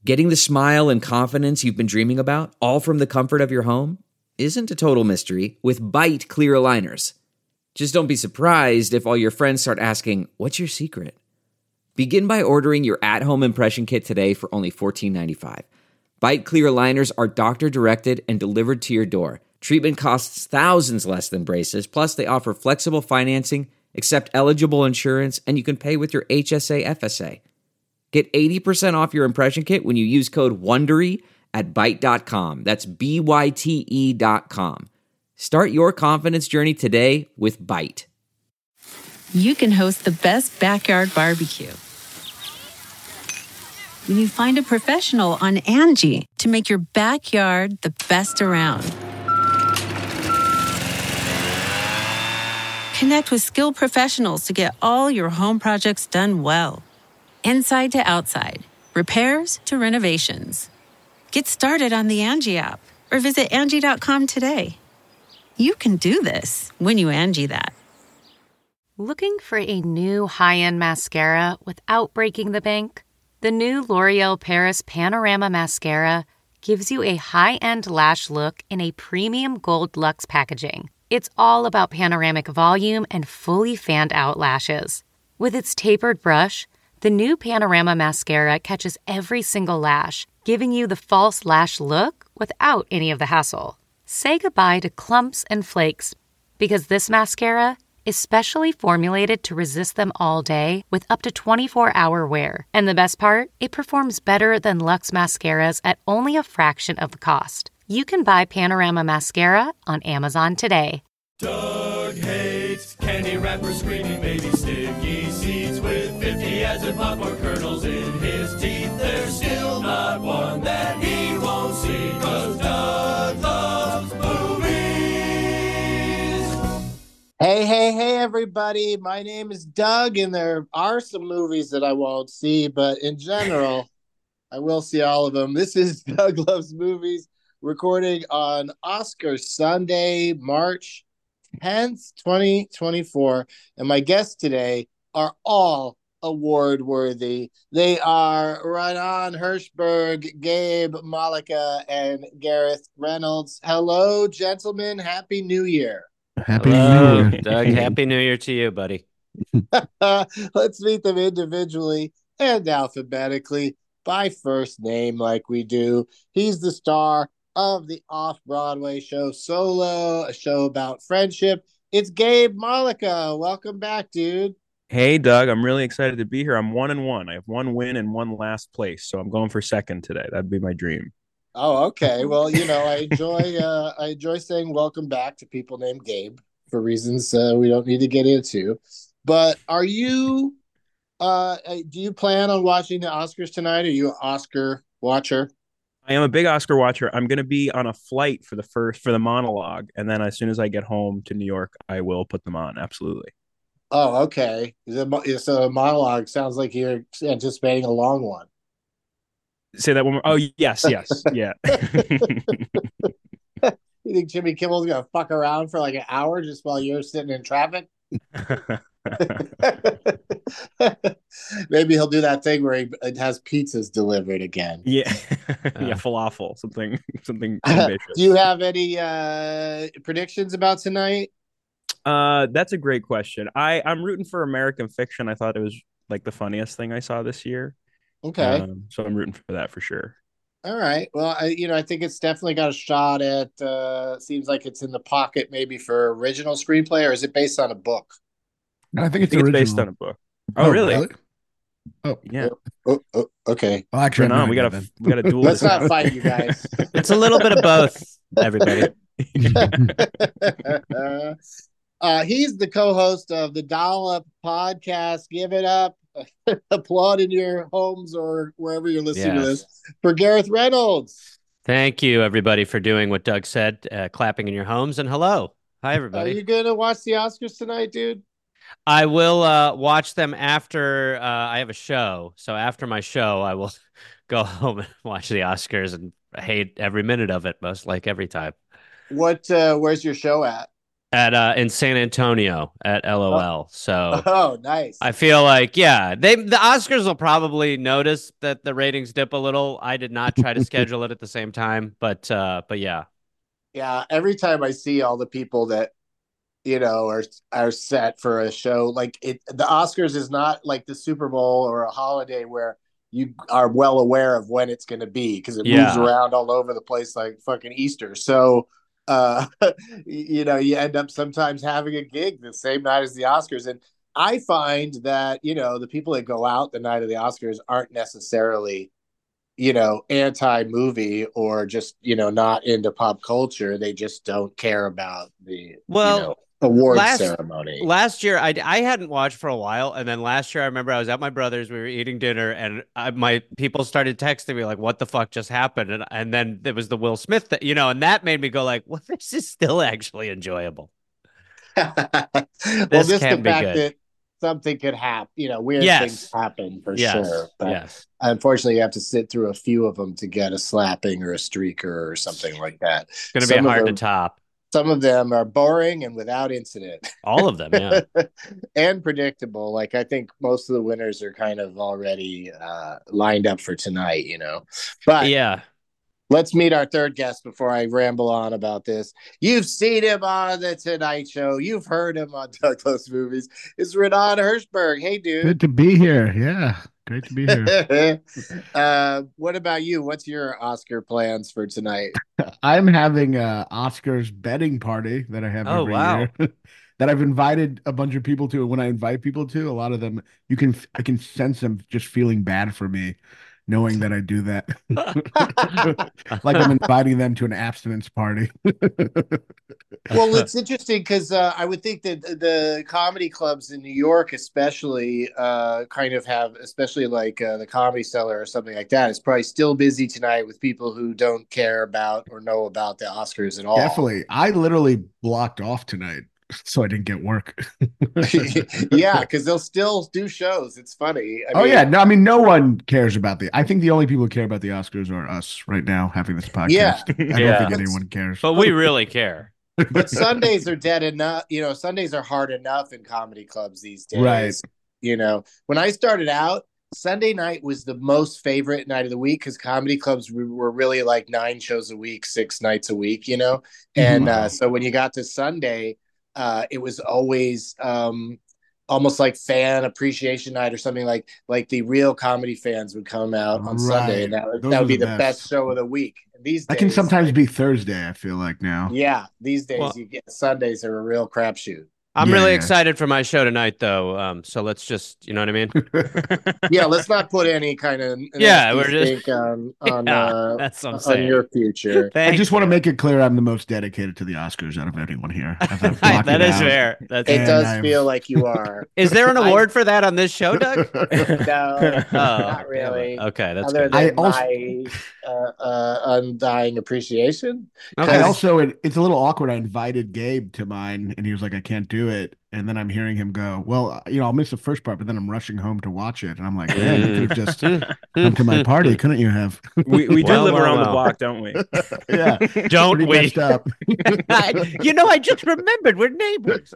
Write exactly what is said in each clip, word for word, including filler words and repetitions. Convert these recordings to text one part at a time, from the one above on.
Getting the smile and confidence you've been dreaming about, all from the comfort of your home, isn't a total mystery with Byte clear aligners. Just don't be surprised if all your friends start asking, "What's your secret?" Begin by ordering your at-home impression kit today for only fourteen ninety-five. Byte clear aligners are doctor-directed and delivered to your door. Treatment costs thousands less than braces, plus they offer flexible financing, accept eligible insurance, and you can pay with your H S A F S A. Get eighty percent off your impression kit when you use code WONDERY at byte dot com. That's B Y T E dot com. Start your confidence journey today with Byte. You can host the best backyard barbecue when you find a professional on Angie to make your backyard the best around. Connect with skilled professionals to get all your home projects done well. Inside to outside, repairs to renovations. Get started on the Angie app or visit Angie dot com today. You can do this when you Angie that. Looking for a new high-end mascara without breaking the bank? The new L'Oreal Paris Panorama Mascara gives you a high-end lash look in a premium gold luxe packaging. It's all about panoramic volume and fully fanned-out lashes. With its tapered brush, the new Panorama Mascara catches every single lash, giving you the false lash look without any of the hassle. Say goodbye to clumps and flakes, because this mascara is specially formulated to resist them all day with up to twenty-four hour wear. And the best part? It performs better than Luxe mascaras at only a fraction of the cost. You can buy Panorama Mascara on Amazon today. Doug hates candy wrappers, screaming baby sticky seeds with fifty as in popcorn kernels in his teeth. There's still not one that he won't see, 'cause Doug loves movies. Hey, hey, hey, everybody. My name is Doug, and there are some movies that I won't see, but in general, I will see all of them. This is Doug Loves Movies, recording on Oscar Sunday, March tenth, twenty twenty-four. And my guests today are all award-worthy. They are Renan Hirschberg, Gabe Malika, and Gareth Reynolds. Hello, gentlemen. Happy New Year. Happy Hello, New Year. Doug. Happy New Year to you, buddy. Let's meet them individually and alphabetically by first name like we do. He's the star of the off-Broadway show Solo, a show about friendship. It's Gabe Malika. Welcome back, dude. Hey, Doug. I'm really excited to be here. I'm one and one. I have one win and one last place, so I'm going for second today. That'd be my dream. Oh, okay. Well, you know, I enjoy uh, I enjoy saying welcome back to people named Gabe for reasons uh, we don't need to get into. But are you? Uh, do you plan on watching the Oscars tonight? Are you an Oscar watcher? I am a big Oscar watcher. I'm going to be on a flight for the first for the monologue, and then as soon as I get home to New York, I will put them on. Absolutely. Oh, okay. So a monologue sounds like you're anticipating a long one. Say that one more. Oh, yes, yes, yeah. You think Jimmy Kimmel's gonna fuck around for like an hour just while you're sitting in traffic? Maybe he'll do that thing where he has pizzas delivered again. Yeah, yeah, falafel, something, something ambitious. Do you have any uh, predictions about tonight? Uh, that's a great question. I I'm rooting for American Fiction. I thought it was like the funniest thing I saw this year. Okay, um, so I'm rooting for that for sure. All right. Well, I, you know, I think it's definitely got a shot at. Uh, seems like it's in the pocket, maybe for original screenplay, or is it based on a book? I think it's, I think it's based original. on a book. Oh, Oh, really? really? Oh, Yeah. Oh, oh, okay. well, actually, Right I'm on. not We gotta then. we gotta duel Let's this not out. fight, you guys. It's a little bit of both, everybody. uh, he's the co-host of the Dollop podcast. Give it up. Applaud in your homes or wherever you're listening to Yes. this for Gareth Reynolds. Thank you, everybody, for doing what Doug said, uh, clapping in your homes. And hello. Hi, Are everybody. you going to watch the Oscars tonight, dude? I will uh, watch them after uh, I have a show. So after my show, I will go home and watch the Oscars and hate every minute of it, most like every time. What? Uh, where's your show at? at uh in San Antonio at LOL. So Oh, nice. I feel like, yeah, they the Oscars will probably notice that the ratings dip a little. I did not try to schedule it at the same time, but uh, but yeah, Yeah, every time I see all the people that you know are are set for a show like it, the Oscars is not like the Super Bowl or a holiday where you are well aware of when it's going to be because it moves Yeah. around all over the place like fucking Easter. So, uh, you know, you end up sometimes having a gig the same night as the Oscars, and I find that you know the people that go out the night of the Oscars aren't necessarily you know, anti movie or just, you know, not into pop culture. They just don't care about the, Well, you know, award last ceremony. last year I I hadn't watched for a while, and then last year I remember I was at my brother's. We were eating dinner, and I, my people started texting me like, "What the fuck just happened?" And and then there was the Will Smith, th- you know, and that made me go like, "Well, this is still actually enjoyable. well, This just can the be fact good." that something could happen, you know, weird Yes. things happen for Yes, sure. But yes. unfortunately, you have to sit through a few of them to get a slapping or a streaker or something like that. It's gonna be Some of hard to them- top. Some of them are boring and without incident. All of them, yeah. And predictable. Like I think most of the winners are kind of already uh, lined up for tonight, you know. But Yeah. let's meet our third guest before I ramble on about this. You've seen him on the Tonight Show. You've heard him on Douglas Movies. It's Renan Hirschberg. Hey, dude. Good to be here. Yeah, great to be here. uh, what about you? What's your Oscar plans for tonight? I'm having a Oscars betting party that I have Oh, every wow. year that I've invited a bunch of people to. And when I invite people to, a lot of them, you can, I can sense them just feeling bad for me, knowing that I do that. Like I'm inviting them to an abstinence party. Well, it's interesting because uh, I would think that the comedy clubs in New York, especially, uh, kind of have, especially like uh, the Comedy Cellar or something like that, is probably still busy tonight with people who don't care about or know about the Oscars at all. Definitely. I literally blocked off tonight, so I didn't get work. Yeah, because they'll still do shows. It's funny. I Oh mean, yeah, no, I mean no one cares about the. I think the only people who care about the Oscars are us right now having this podcast. Yeah. I don't Yeah. think anyone cares. But we really care. but Sundays are dead enough. You know, Sundays are hard enough in comedy clubs these days. Right. You know, when I started out, Sunday night was the most favorite night of the week because comedy clubs we were really like nine shows a week, six nights a week, you know? And Wow. uh, so when you got to Sunday, uh, it was always um, almost like fan appreciation night or something like like the real comedy fans would come out on Sunday. And that, would- Those that are would be the the best. best show of the week. These That days, can sometimes like, be Thursday. I feel like now. yeah, these days Well- you get Sundays are a real crapshoot. I'm Yeah, really yeah. excited for my show tonight, though. Um, so let's just, you know what I mean? Yeah, let's not put any kind of Yeah, nasty we're just- stink on on, Yeah, uh, that's what I'm on saying. your future. I Thank just want to you. make it clear I'm the most dedicated to the Oscars out of anyone here. As I've blocked That it is out. fair. That's It And does I've- feel like you are. Is there an I- award for that on this show, Doug? No, Oh, not really. Okay, that's Other good. I than also- my uh, uh, undying appreciation. Okay. I also, it, it's a little awkward. I invited Gabe to mine, and he was like, "I can't do it." And then I'm hearing him go, "Well, you know, I'll miss the first part, but then I'm rushing home to watch it." And I'm like, "Man, you could have just come to my party, couldn't you have?" We we do Well, live well, around the well. block, don't we? Yeah, Don't pretty we? messed up. You know, I just remembered we're neighbors.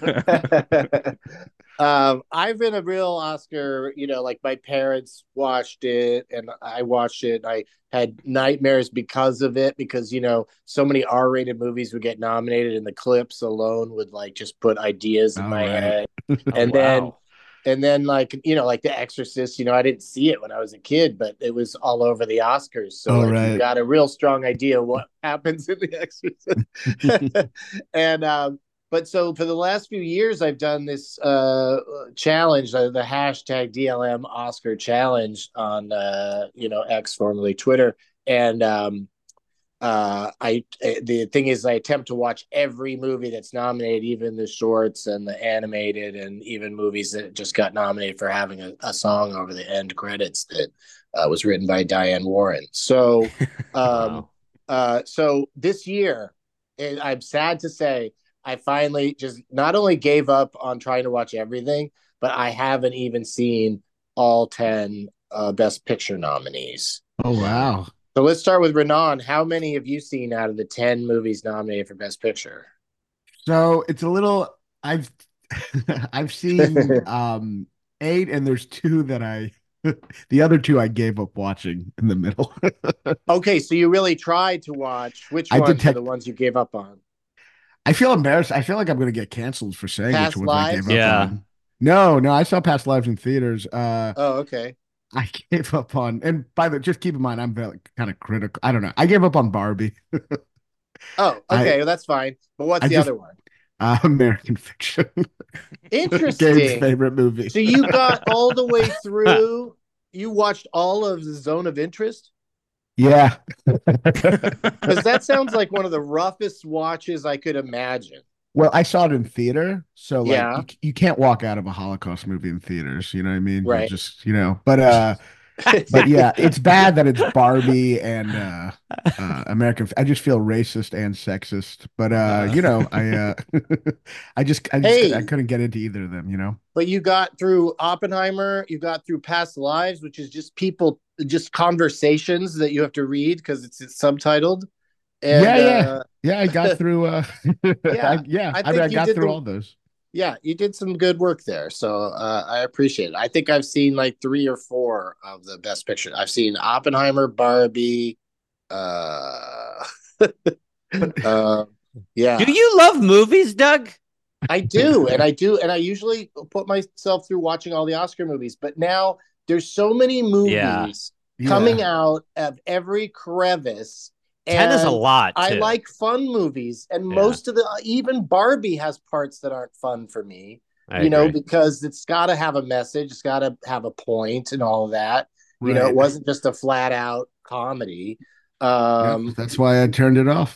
um, I've been a real Oscar, you know, like my parents watched it and I watched it. I had nightmares because of it, because, you know, so many R-rated movies would get nominated and the clips alone would like just put ideas in Oh, my right. head. Oh, And then wow. And then, like, you know, like The Exorcist, you know, I didn't see it when I was a kid, but it was all over the Oscars. So, Oh, like, right. you got a real strong idea what happens in The Exorcist. and, um, but so for the last few years, I've done this uh, challenge, uh, the hashtag D L M Oscar challenge on, uh, you know, X, formerly Twitter. And, um, uh I the thing is I attempt to watch every movie that's nominated, even the shorts and the animated and even movies that just got nominated for having a, a song over the end credits that uh, was written by Diane Warren. So um Wow. uh so this year, and I'm sad to say, I finally just not only gave up on trying to watch everything, but I haven't even seen all ten uh Best Picture nominees. Oh wow. So let's start with Renan. How many have you seen out of the ten movies nominated for Best Picture? So it's a little. I've I've seen um eight, and there's two that I. The other two I gave up watching in the middle. Okay, so you really tried to watch. Which I ones detect- are the ones you gave up on? I feel embarrassed. I feel like I'm going to get canceled for saying Past which ones I Lives? gave up Yeah. on. No, no, I saw Past Lives in theaters. Uh, Oh, okay. I gave up on, and by the just keep in mind, I'm very kind of critical. I don't know. I gave up on Barbie, Oh, I- okay, well, that's fine. But what's I the just- other one? uh, American Fiction. Gabe's Interesting. favorite movie. So you got all the way through. You watched all of the Zone of Interest? Yeah. Because that sounds like one of the roughest watches I could imagine. Well, I saw it in theater, so like Yeah. you, you can't walk out of a Holocaust movie in theaters. You know what I mean? You Right. just you know, but uh, but yeah, it's bad that it's Barbie and uh, uh, American. I just feel racist and sexist, but uh, you know, I uh, I just I just Hey. I couldn't get into either of them. You know? But you got through Oppenheimer, you got through Past Lives, which is just people, just conversations that you have to read because it's, it's subtitled. And, Yeah, yeah. uh, Yeah, I got through. Uh, Yeah, I, yeah, I I, mean, think I you got did through the- all those. yeah, you did some good work there. So uh, I appreciate it. I think I've seen like three or four of the best picture. I've seen Oppenheimer, Barbie. Uh, uh, yeah, Do you love movies, Doug? I do. And I do. And I usually put myself through watching all the Oscar movies. But now there's so many movies Yeah. coming Yeah. out of every crevice. Ten is a and lot. I too. like fun movies, and Yeah. most of the even Barbie has parts that aren't fun for me. I you know, agree. because it's got to have a message, it's got to have a point, and all of that. You know, Right. it wasn't just a flat out comedy. Yeah, Um, that's why I turned it off.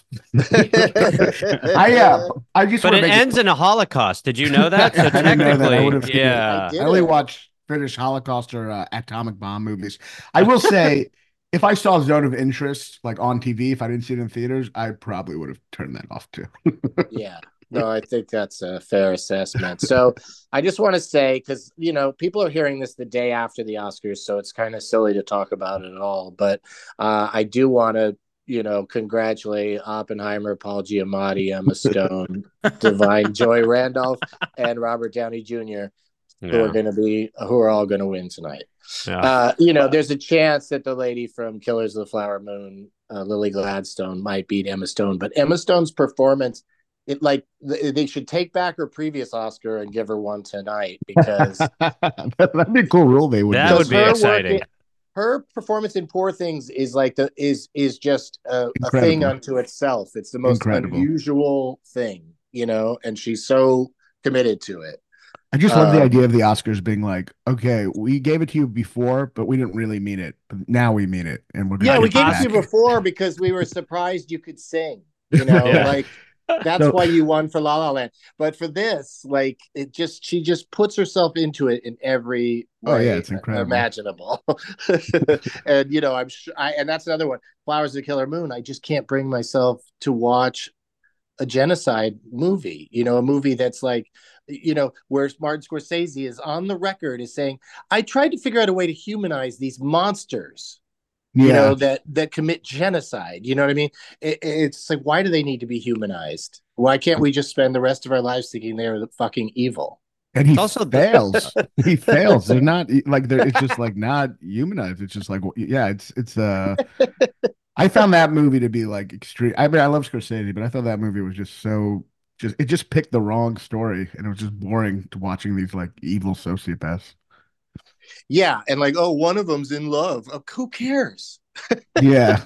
I uh, I just But want it to make ends in a Holocaust. Did you know that? So I didn't know that. I technically, would've seen it. yeah. I did. I only it. watch British Holocaust or uh, atomic bomb movies. I will say, if I saw Zone of Interest like on T V, if I didn't see it in theaters, I probably would have turned that off too. Yeah. No, I think that's a fair assessment. So I just want to say, because, you know, people are hearing this the day after the Oscars, so it's kind of silly to talk about it at all. But uh, I do want to, you know, congratulate Oppenheimer, Paul Giamatti, Emma Stone, Divine Joy Randolph, and Robert Downey Junior, who are Yeah. going to be, who are all going to win tonight. Yeah. Uh, you know, there's a chance that the lady from Killers of the Flower Moon, uh, Lily Gladstone, might beat Emma Stone. But Emma Stone's performance, it like th- they should take back her previous Oscar and give her one tonight, because That'd be a cool rule they would. That do. would be her work exciting. in- her performance in Poor Things is like the is is just a, a Incredible. thing unto itself. It's the most Incredible. unusual thing, you know, and she's so committed to it. I just love the Um, idea of the Oscars being like, okay, we gave it to you before, but we didn't really mean it. But now we mean it, and we're gonna Yeah, we give gave it it to you back. before because we were surprised you could sing. You know, Yeah. like that's So- why you won for La La Land. But for this, like, it just she just puts herself into it in every way Oh, yeah, it's incredible. imaginable. And you know, I'm sure, I and that's another one. Flowers of the Killer Moon. I just can't bring myself to watch a genocide movie. You know, a movie that's like, you know, where Martin Scorsese is on the record is saying, "I tried to figure out a way to humanize these monsters." Yeah, You know, that that commit genocide. You know what I mean? It, it's like, why do they need to be humanized? Why can't we just spend the rest of our lives thinking they're fucking evil? and he It's also the- fails. He fails. They're not like they're. It's just like not humanized. It's just like yeah. It's it's uh. I found that movie to be like extreme. I mean, I love Scorsese, but I thought that movie was just so just it just picked the wrong story, and it was just boring to watching these like evil sociopaths. Yeah, and like, oh, one of them's in love. Oh, who cares? Yeah,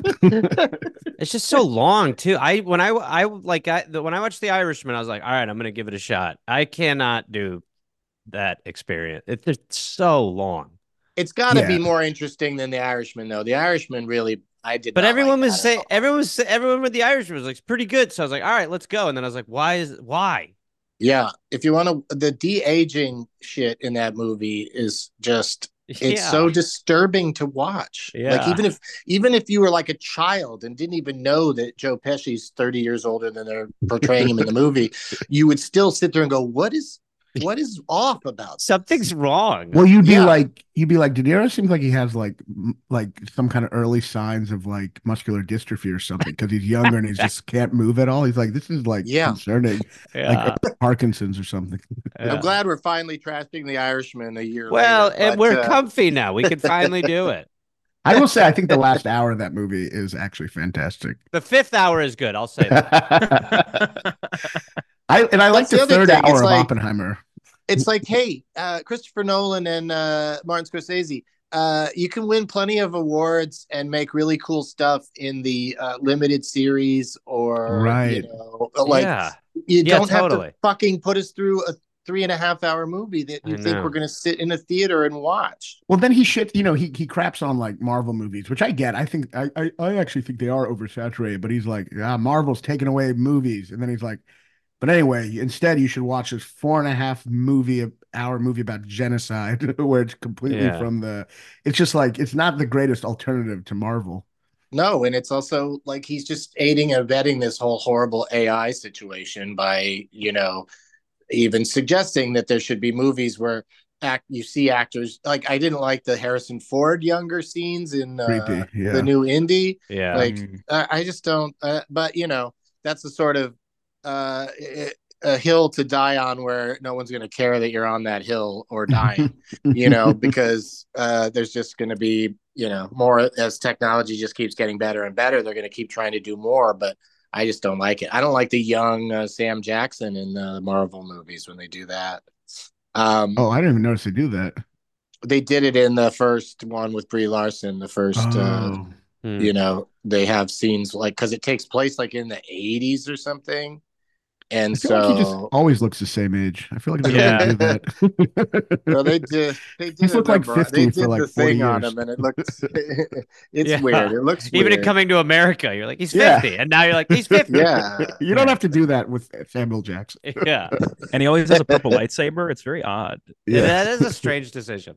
It's just so long too. I when I I like I the, when I watched The Irishman, I was like, all right, I'm gonna give it a shot. I cannot do that experience. It's just so long. It's got to Yeah. be more interesting than The Irishman, though. The Irishman really, I did. But not everyone like was that at saying all. everyone was say- everyone with The Irishman was like it's pretty good. So I was like, all right, let's go. And then I was like, why is why? Yeah, if you want to, the de aging shit in that movie is just. It's Yeah. so disturbing to watch. Like Yeah. even if even if you were like a child and didn't even know that Joe Pesci's thirty years older than they're portraying him in the movie, you would still sit there and go, "What is what is off about Something's wrong. Well, you'd be Yeah. like, you'd be like, De Niro seems like he has like, m- like some kind of early signs of like muscular dystrophy or something because he's younger and he just can't move at all. He's like, this is like Yeah. concerning, Yeah. like Parkinson's or something. Yeah. I'm glad we're finally trashing The Irishman a year Well, later. and but, we're uh, comfy now. We can finally do it. I will say, I think the last hour of that movie is actually fantastic. The fifth hour is good. I'll say that. I and I like That's the the other third thing, hour it's of like- Oppenheimer. it's like, hey, uh, Christopher Nolan and uh, Martin Scorsese, uh, you can win plenty of awards and make really cool stuff in the uh, limited series, or Right. you know, like Yeah. you Yeah, don't have totally. to fucking put us through a three and a half hour movie that you I think know. we're going to sit in a theater and watch. Well, then he shit, you know, he he craps on like Marvel movies, which I get. I think I I, I actually think they are oversaturated, but he's like, ah, Marvel's taking away movies, and then he's like, but anyway, instead you should watch this four and a half movie hour movie about genocide, where it's completely Yeah. from the. It's just like it's not the greatest alternative to Marvel. No, and it's also like he's just aiding and abetting this whole horrible A I situation by, you know, even suggesting that there should be movies where act you see actors like I didn't like the Harrison Ford younger scenes in uh, Creepy, yeah. the new Indie. Yeah. Like Mm. I, I just don't. Uh, but you know, that's the sort of uh, a hill to die on where no one's going to care that you're on that hill or dying. you know, because uh, there's just going to be, you know, more as technology just keeps getting better and better. They're going to keep trying to do more, but I just don't like it. I don't like the young uh, Sam Jackson in the Marvel movies when they do that. Um, Oh, I didn't even notice they do that. They did it in the first one with Brie Larson. The first, uh, Oh, Hmm. you know, they have scenes like because it takes place like in the eighties or something, and I feel so like he just always looks the same age. I feel like they Yeah. don't do that. so they did. They did. He's looked a like number- fifty They for, did like, the forty thing on years. him, and it looks. It's Yeah. weird. It looks Even weird. in Coming to America, you're like, he's Yeah. fifty. And now you're like, he's fifty. Yeah. You don't have to do that with Samuel Jackson. Yeah. And he always has a purple lightsaber. It's very odd. Yeah. That is a strange decision.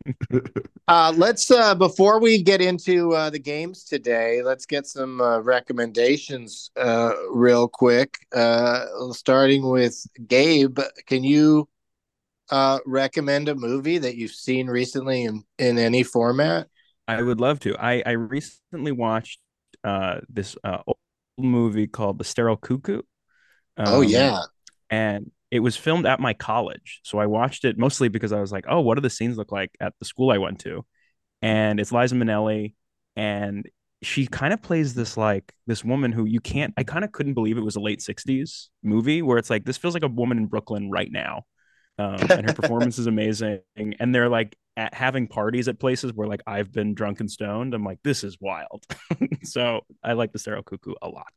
Uh, let's uh, before we get into uh, the games today, let's get some uh, recommendations uh, real quick. Uh, starting with Gabe, can you uh, recommend a movie that you've seen recently in, in any format? I would love to. I, I recently watched uh, this uh, old movie called The Sterile Cuckoo. oh Um, yeah, and it was filmed at my college. So I watched it mostly because I was like, oh, what do the scenes look like at the school I went to? And it's Liza Minnelli, and she kind of plays this like this woman who you can't, I kind of couldn't believe it was a late sixties movie where it's like, this feels like a woman in Brooklyn right now. Um, and her performance is amazing. And they're like at having parties at places where like I've been drunk and stoned. I'm like, this is wild. So I like The Sterile Cuckoo a lot.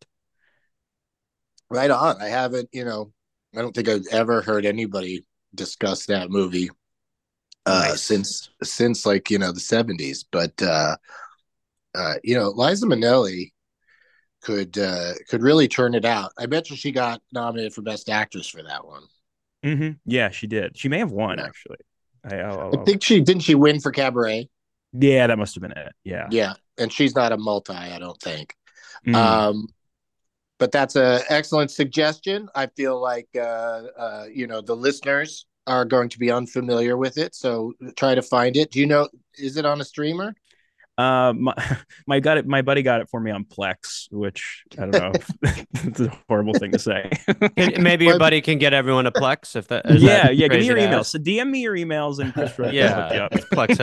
right on. I haven't, you know, I don't think I've ever heard anybody discuss that movie uh, Nice. since since like you know the seventies. But uh, uh, you know, Liza Minnelli could uh, could really turn it out. I bet you she got nominated for Best Actress for that one. Mm-hmm. Yeah, she did. She may have won Yeah. actually. I, I'll, I'll- I think she didn't she win for Cabaret. yeah, that must have been it. Yeah. Yeah, and she's not a multi, I don't think. Mm. Um, but that's a excellent suggestion. I feel like uh, uh, you know the listeners are going to be unfamiliar with it, so try to find it. Do you know? Is it on a streamer? Uh, my my got it. My buddy got it for me on Plex, which I don't know. If, it's a horrible thing to say. Can- Maybe your But- buddy can get everyone a Plex if that. Is yeah, that yeah. Give me crazy your to emails. ask? So D M me your emails and Chris Red will hook you Yeah, up. Plex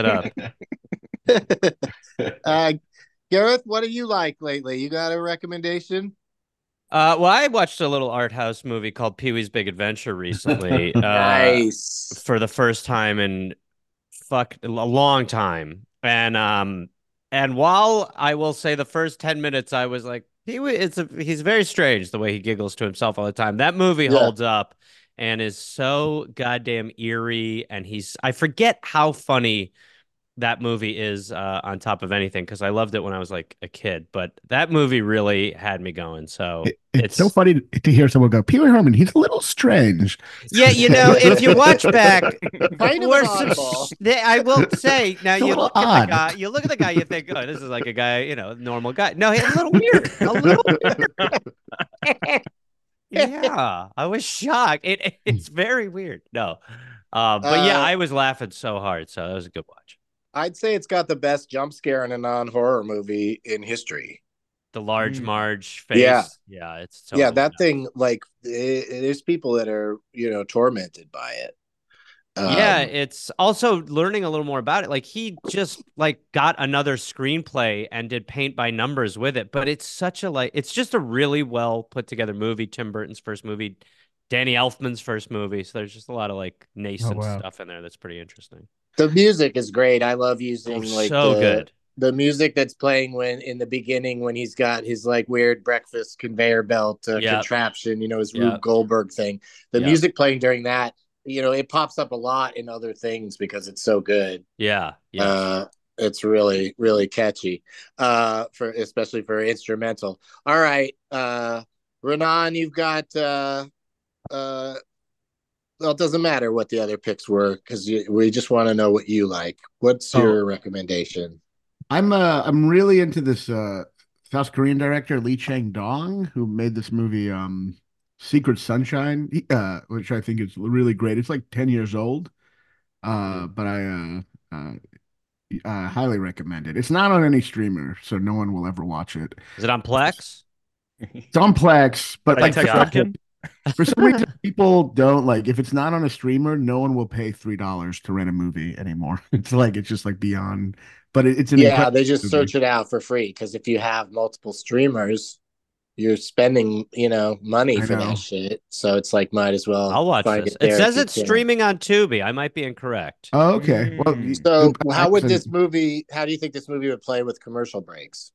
it up. uh, Gareth, what do you like lately? You got a recommendation? Uh, well, I watched a little art house movie called Pee Wee's Big Adventure recently. uh, Nice. For the first time in fuck a long time, and um, and while I will say the first ten minutes, I was like, he wa- it's a he's very strange the way he giggles to himself all the time. That movie Yeah. holds up and is so goddamn eerie, and he's I forget how funny that movie is uh, on top of anything because I loved it when I was like a kid, but that movie really had me going. So It- it's, it's so funny to, to hear someone go, Pee Wee Herman, he's a little strange. yeah, you know, if you watch back, Kind of we're an some oddball. sh- they- I will say now It's a you little look at odd. the guy, you look at the guy, you think, oh, this is like a guy, you know, normal guy. No, he's a little weird, a little weird. Yeah, I was shocked. It it's very weird. No, uh, but yeah, Uh, I was laughing so hard, so that was a good watch. I'd say it's got the best jump scare in a non-horror movie in history. The large Mm. Marge Yeah. face. Yeah, it's Yeah, totally that nuts. thing, like, it, there's people that are, you know, tormented by it. Yeah, Um, it's also learning a little more about it. Like he just like got another screenplay and did paint by numbers with it. But it's such a like it's just a really well put together movie. Tim Burton's first movie, Danny Elfman's first movie. So there's just a lot of like nascent wow. stuff in there that's pretty interesting. the music is great. I love using Oh, like so the, good. the music that's playing when in the beginning when he's got his like weird breakfast conveyor belt uh, Yep. contraption, you know, his Yep. Rube Goldberg thing. The Yep. music playing during that, you know, it pops up a lot in other things because it's so good. Yeah. Yeah. Uh, it's really, really catchy, uh, for especially for instrumental. All right, uh, Renan, you've got. Uh, uh, well, it doesn't matter what the other picks were because we just want to know what you like. What's Oh. your recommendation? I'm uh I'm really into this uh South Korean director Lee Chang-dong, who made this movie um Secret Sunshine, he- uh which I think is really great. It's like ten years old. Uh but I uh uh uh, highly recommend it. It's not on any streamer, so no one will ever watch it. Is it on Plex? It's on Plex, but Like like for, Godkin? for some reason, people don't like if it's not on a streamer, no one will pay three dollars to rent a movie anymore. It's like it's just like beyond. But it, it's an Yeah, incredible they just movie. search it out for free because if you have multiple streamers, you're spending, you know, money I for know. that shit. So it's like might as well. I'll watch find this. It, It there says if it's you can. streaming on Tubi. I might be incorrect. Oh, okay. Well, Mm. you- So you- how would I- this movie? How do you think this movie would play with commercial breaks?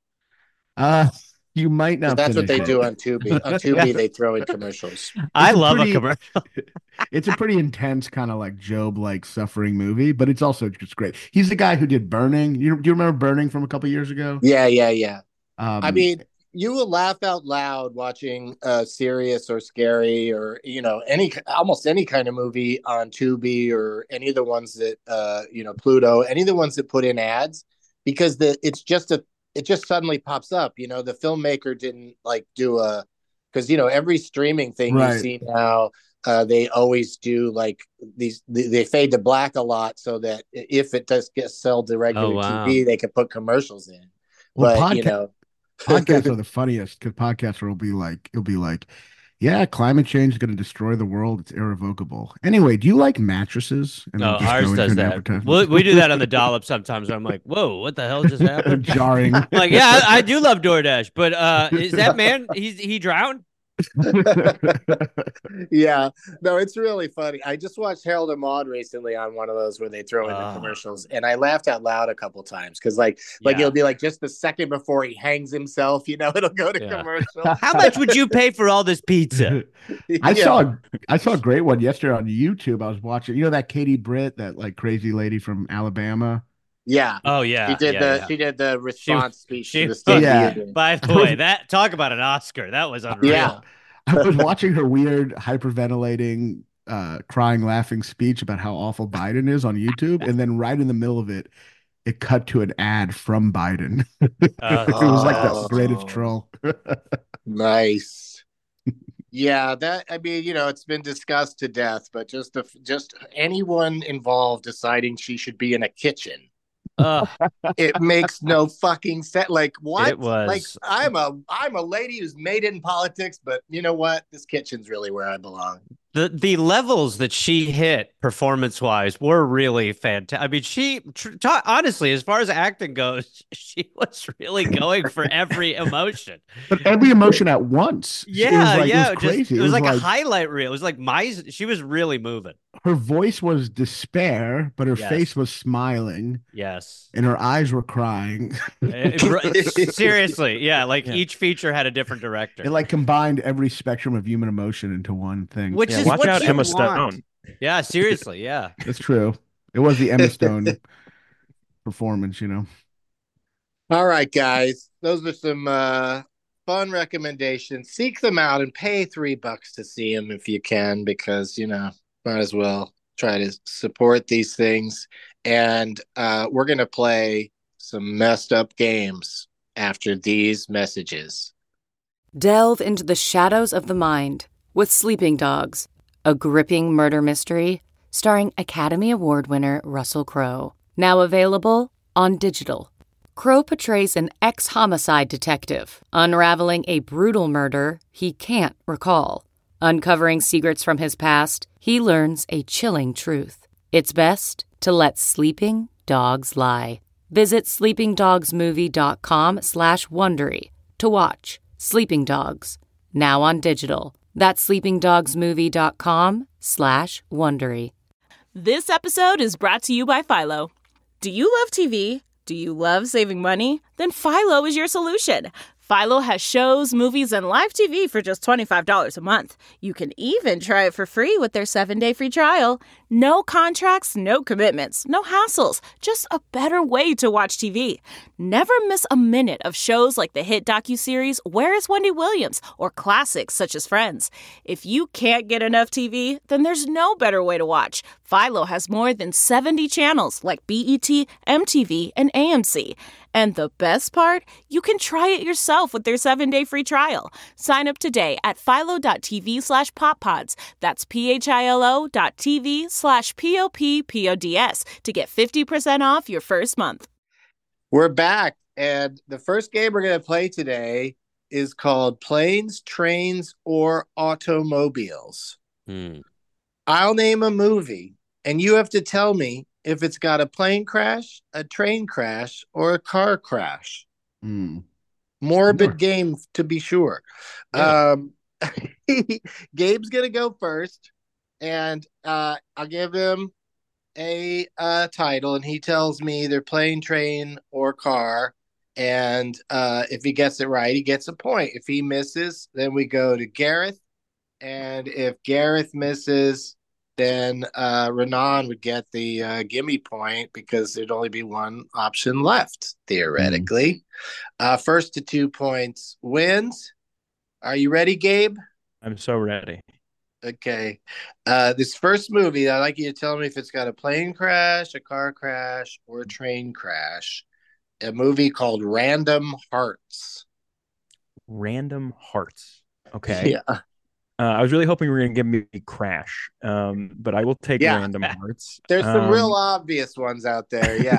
Uh, you might 'Cause not. that's what finish they it. do on Tubi. On Tubi, they throw in commercials. I It's a love pretty- a commercial. It's a pretty intense kind of like Job like suffering movie, but it's also just great. He's the guy who did Burning. You do you remember Burning from a couple years ago? Yeah, yeah, yeah. Um, I mean, you will laugh out loud watching uh serious or scary or you know any almost any kind of movie on Tubi or any of the ones that uh you know Pluto, any of the ones that put in ads because the it's just a it just suddenly pops up. You know, the filmmaker didn't like do a because you know every streaming thing Right. you see now. Uh, they always do like these. They, they fade to black a lot so that if it does get sold to regular Oh, wow. T V, they can put commercials in. well, but you podca- know, podcasts are the funniest because podcasts will be like, it'll be like, yeah, climate change is going to destroy the world. It's irrevocable. Anyway, do you like mattresses? And No, I'll just ours go into does an that. advertisement. We, we do that on the dollop sometimes. I'm like, whoa, what the hell just happened? Jarring. I'm like, yeah, I, I do love DoorDash, but uh, is that man? He's he drowned? Yeah, no, it's really funny. I just watched Harold and Maude recently on one of those where they throw in Ah. the commercials, and I laughed out loud a couple times because, like, like Yeah. it'll be like just the second before he hangs himself, you know, it'll go to Yeah. commercial. How much would you pay for all this pizza? I Yeah. saw I saw a great one yesterday on YouTube. I was watching, you know, that Katie Britt, that like crazy lady from Alabama. yeah. Oh yeah, She did yeah, the yeah. she did the response speech she- to the State Yeah. of the Union. By the way, that talk about an Oscar. That was unreal. Yeah. I was watching her weird hyperventilating, uh, crying, laughing speech about how awful Biden is on YouTube, and then right in the middle of it, it cut to an ad from Biden. Uh, it was like the Oh. greatest troll. Nice. Yeah, that I mean, you know, it's been discussed to death, but just the just anyone involved deciding she should be in a kitchen. uh, It makes no fucking sense. Like what? It was- like I'm a I'm a lady who's made it in politics, but you know what? This kitchen's really where I belong. the the levels that she hit performance wise were really fantastic. I mean, she tr- ta- honestly, as far as acting goes, she was really going for every emotion. But every emotion at once. Yeah, it was like, yeah, it was crazy. just, it, was like, a highlight reel. It was like my she was really moving. her voice was despair, but her Yes. face was smiling, Yes. and her eyes were crying. It- it- seriously, yeah. Like Yeah. each feature had a different director, It like combined every spectrum of human emotion into one thing. which Yeah, is watch what out, you Emma want. Stone. Yeah, seriously, yeah. It's true. It was the Emma Stone performance, you know. All right, guys. Those are some uh fun recommendations. Seek them out and pay three bucks to see them if you can, because you know, might as well try to support these things. And uh we're gonna play some messed up games after these messages. Delve into the shadows of the mind with Sleeping Dogs, a gripping murder mystery starring Academy Award winner Russell Crowe. Now available on digital. Crowe portrays an ex-homicide detective unraveling a brutal murder he can't recall. Uncovering secrets from his past, he learns a chilling truth. It's best to let sleeping dogs lie. Visit sleepingdogsmovie.com slash Wondery to watch Sleeping Dogs, now on digital. That's sleepingdogsmovie.com slash Wondery. This episode is brought to you by Philo. Do you love T V? Do you love saving money? Then Philo is your solution. Philo has shows, movies, and live T V for just twenty-five dollars a month. You can even try it for free with their seven-day free trial. No contracts, no commitments, no hassles. Just a better way to watch T V. Never miss a minute of shows like the hit docuseries Where is Wendy Williams? Or classics such as Friends. If you can't get enough T V, then there's no better way to watch. Philo has more than seventy channels like B E T, M T V, and A M C. And the best part? You can try it yourself with their seven-day free trial. Sign up today at philo.tv slash poppods. That's P-H-I-L-O dot TV slash P-O-P-P-O-D-S to get fifty percent off your first month. We're back, and the first game we're going to play today is called Planes, Trains, or Automobiles. Hmm. I'll name a movie, and you have to tell me if it's got a plane crash, a train crash, or a car crash. Mm. Morbid Sure. game, to be sure. Yeah. Um, Gabe's going to go first, and uh, I'll give him a uh, title, and he tells me either plane, train, or car. And uh, if he gets it right, he gets a point. If he misses, then we go to Gareth. And if Gareth misses, then uh, Renan would get the uh, gimme point because there'd only be one option left, theoretically. Mm. Uh, first to two points wins. Are you ready, Gabe? I'm so ready. Okay. Uh, this first movie, I'd like you to tell me if it's got a plane crash, a car crash, or a train crash. A movie called Random Hearts. Random Hearts. Okay. Yeah. Uh, I was really hoping you were going to give me Crash, um, but I will take Yeah. Random Hearts. There's some um, real obvious ones out there. Yeah.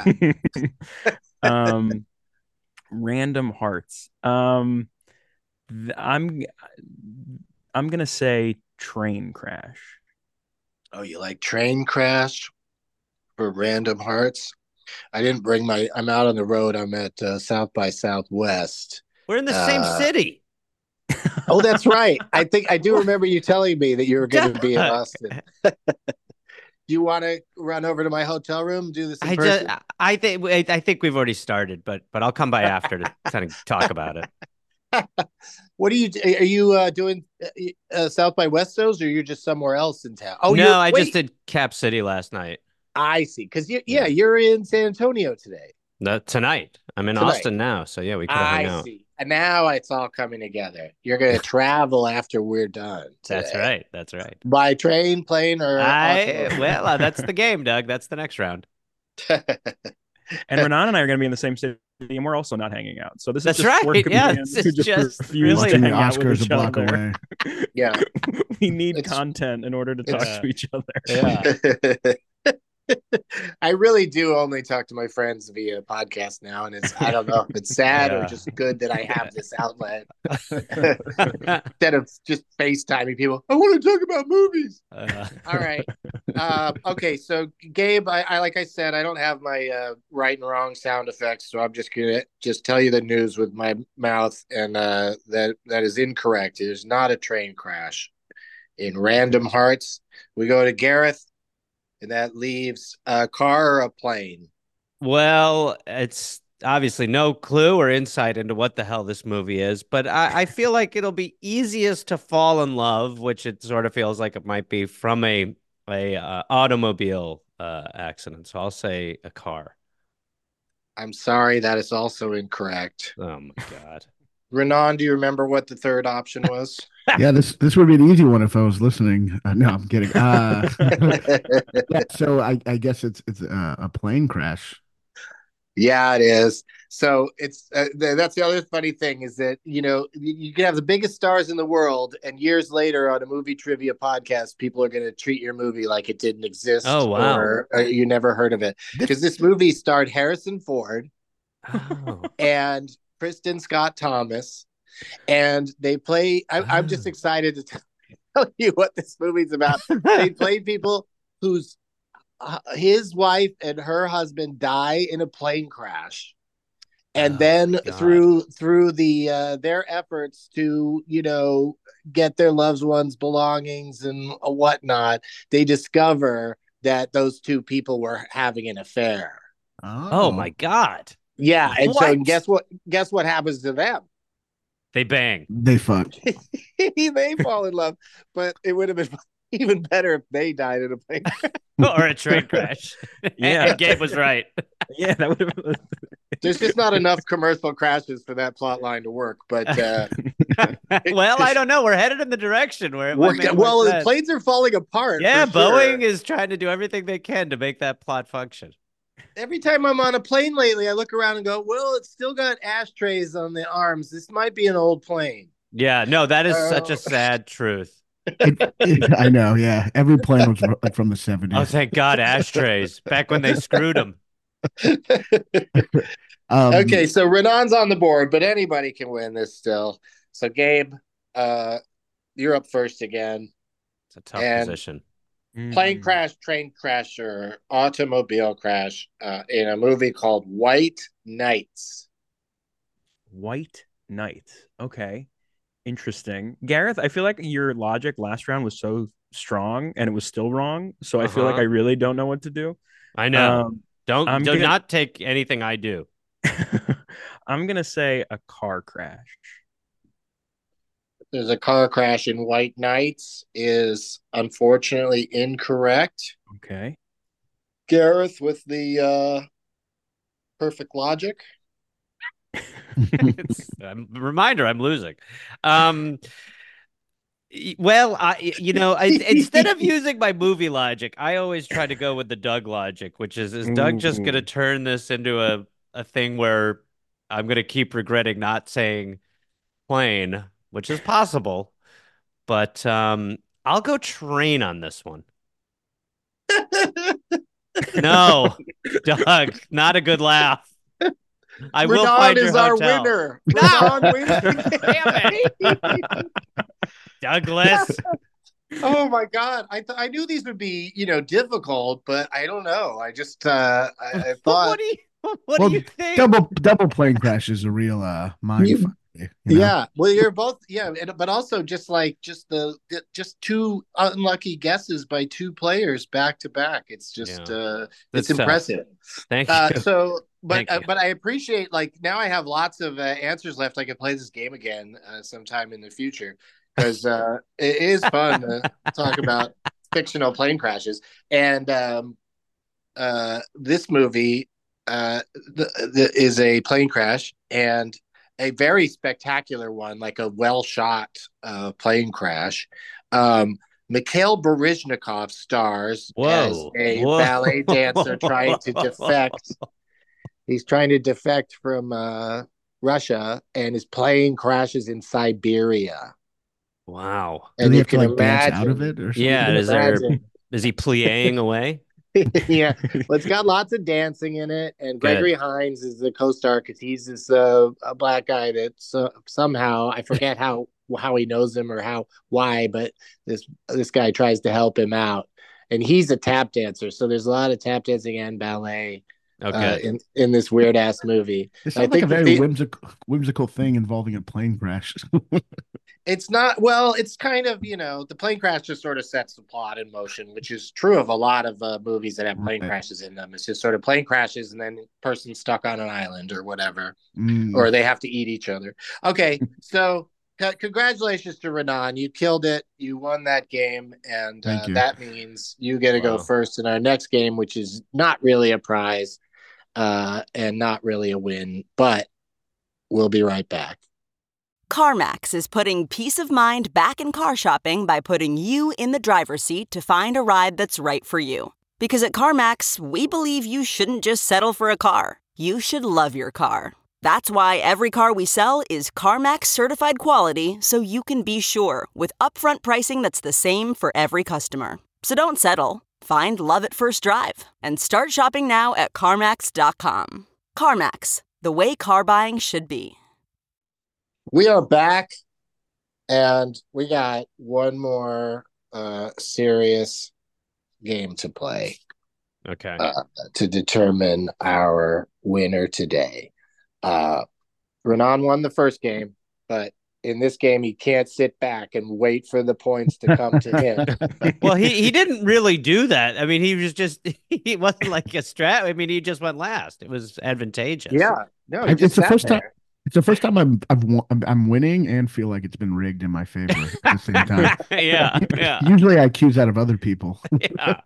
um, Random Hearts. Um, th- I'm I'm gonna say Train Crash. Oh, you like Train Crash for Random Hearts? I didn't bring my. I'm out on the road. I'm at uh, South by Southwest. We're in the Uh, same city. Oh, that's right. I think I do remember you telling me that you were going to be in Austin. Do you want to run over to my hotel room, do this in I person? just, I think, I I think we've already started, but but I'll come by after to kind of talk about it. What are you? Are you uh, doing uh, South by Westos, or you're just somewhere else in town? Oh, no, you're- I wait, just did Cap City last night. I see. Because you, yeah, you're in San Antonio today. No, tonight. I'm in Tonight. Austin now, so yeah, we could have I hung out. see. And now it's all coming together. You're going to travel after we're done. That's today. right. That's right. By train, plane, or I automobile? well, uh, that's the game, Doug. That's the next round. And Renan and I are going to be in the same city, and we're also not hanging out. So this That's is just right. four Yeah, comedians this who is just refuse really- to Watching the hang out with Oscars a each block other. away. Yeah. We need It's- content in order to talk it's- to each other. Yeah. I really do only talk to my friends via podcast now, and it's I don't know if it's sad Yeah. or just good that I have this outlet instead of just FaceTiming people. I want to talk about movies. Uh, All right. Uh, okay, so Gabe, I, I like I said, I don't have my uh, right and wrong sound effects, so I'm just gonna just tell you the news with my mouth, and uh, that that is incorrect. It is not a train crash. In Random Hearts, we go to Gareth, and that leaves a car or a plane. Well, it's obviously no clue or insight into what the hell this movie is, but I, I feel like it'll be easiest to fall in love, which it sort of feels like it might be from a a uh, automobile uh, accident. So I'll say a car. I'm sorry, that is also incorrect. Oh my god. Renan, do you remember what the third option was? Yeah, this this would be an easy one if I was listening. Uh, no, I'm kidding. Uh, yeah, so I, I guess it's it's uh, a plane crash. Yeah, it is. So it's uh, th- that's the other funny thing is that you know you, you can have the biggest stars in the world, and years later on a movie trivia podcast, people are going to treat your movie like it didn't exist, Oh, wow. or, or you never heard of it, because this movie starred Harrison Ford Oh. and Kristen Scott Thomas, and they play. I, I'm just excited to tell you what this movie's about. They play people whose uh, his wife and her husband die in a plane crash. And Oh, then God. through through the uh, their efforts to you know get their loved ones' belongings and whatnot, they discover that those two people were having an affair. Oh, Oh my God. Yeah, and so What? guess what? Guess what happens to them? They bang. They fucked. They fall in love, but it would have been even better if they died in a plane crash. Or a train crash. Yeah. And Gabe was right. Yeah, that would have. There's just not enough commercial crashes for that plot line to work. But uh, Well, I don't know. We're headed in the direction where it might work, make more well, the sense. planes are falling apart. Yeah, for sure. Boeing is trying to do everything they can to make that plot function. Every time I'm on a plane lately, I look around and go, well, it's still got ashtrays on the arms. This might be an old plane. Yeah, no, that is Oh. such a sad truth. It- it- I know. Yeah, every plane was like from the seventies. Oh, thank God, ashtrays. Back when they screwed them. Um, Okay, so Renan's on the board, but anybody can win this still. So, Gabe, uh, you're up first again. It's a tough And- position. Plane crash, train crash, or automobile crash uh, in a movie called White Nights. White Knight. Okay. Interesting. Gareth, I feel like your logic last round was so strong and it was still wrong. So I feel like Uh-huh. I really don't know what to do. I know. Um, don't I'm do gonna- not take anything I do. I'm going to say a car crash. There's a car crash in White Nights is unfortunately incorrect. Okay. Gareth with the uh, perfect logic. It's a reminder I'm losing. Um, y- well, I you know, I, instead of using my movie logic, I always try to go with the Doug logic, which is is Doug just going to Ooh. turn this into a a thing where I'm going to keep regretting not saying plane, which is possible, but um, I'll go train on this one. No, Doug, not a good laugh. I will Renan find is your our hotel. winner. No! Renan wins the game. Douglas. Oh my god! I th- I knew these would be you know difficult, but I don't know. I just uh, I, I thought What do you what Well, do you think? double double plane crash is a real uh mind You- fuck. You know? yeah. Well, you're both yeah, and, but also just like just the just two unlucky guesses by two players back to back. It's just Yeah. uh, That's it's tough. impressive. Thank Uh, you. so, but Thank uh, you. but I appreciate like now I have lots of uh, answers left. I can play this game again uh, sometime in the future because uh, it is fun to talk about fictional plane crashes. And um, uh, this movie uh, th- th- is a plane crash and a very spectacular one, like a well shot uh, plane crash. Um, Mikhail Baryshnikov stars Whoa. as a Whoa. ballet dancer trying to defect. He's trying to defect from uh, Russia, and his plane crashes in Siberia. Wow. Do And they you have to can like dance imagine. out of it or something? Yeah, can is there imagine. is he plieing away? Yeah, well, it's got lots of dancing in it, and Gregory Hines is the co-star because he's this uh, a black guy that uh, somehow I forget how how he knows him or how why, but this this guy tries to help him out, and he's a tap dancer. So there's a lot of tap dancing and ballet Okay. uh, in in this weird ass movie. It I sounds like a think that very the- whimsical whimsical thing involving a plane crash. It's not well. It's kind of you know the plane crash just sort of sets the plot in motion, which is true of a lot of uh, movies that have plane Right. crashes in them. It's just sort of plane crashes and then person stuck on an island or whatever, Mm. or they have to eat each other. Okay, so c- congratulations to Renan. You killed it. You won that game, and Thank uh, you. that means you get to go Wow. first in our next game, which is not really a prize uh, and not really a win, but we'll be right back. CarMax is putting peace of mind back in car shopping by putting you in the driver's seat to find a ride that's right for you. Because at CarMax, we believe you shouldn't just settle for a car. you should love your car. That's why every car we sell is CarMax certified quality, so you can be sure with upfront pricing that's the same for every customer. So don't settle. Find love at first drive and start shopping now at CarMax dot com. CarMax, the way car buying should be. We are back, and we got one more uh, serious game to play. Okay. Uh, to determine our winner today. Uh, Renan won the first game, but in this game, he can't sit back and wait for the points to come to him. Well, he, he didn't really do that. I mean, he was just, he wasn't like a strat. I mean, he just went last. It was advantageous. Yeah. No, he I- just it's the sat first there. time. It's the first time I'm I've won, I'm, I'm winning and feel like it's been rigged in my favor at the same time. yeah. Yeah. Usually I accuse that of other people. Yeah.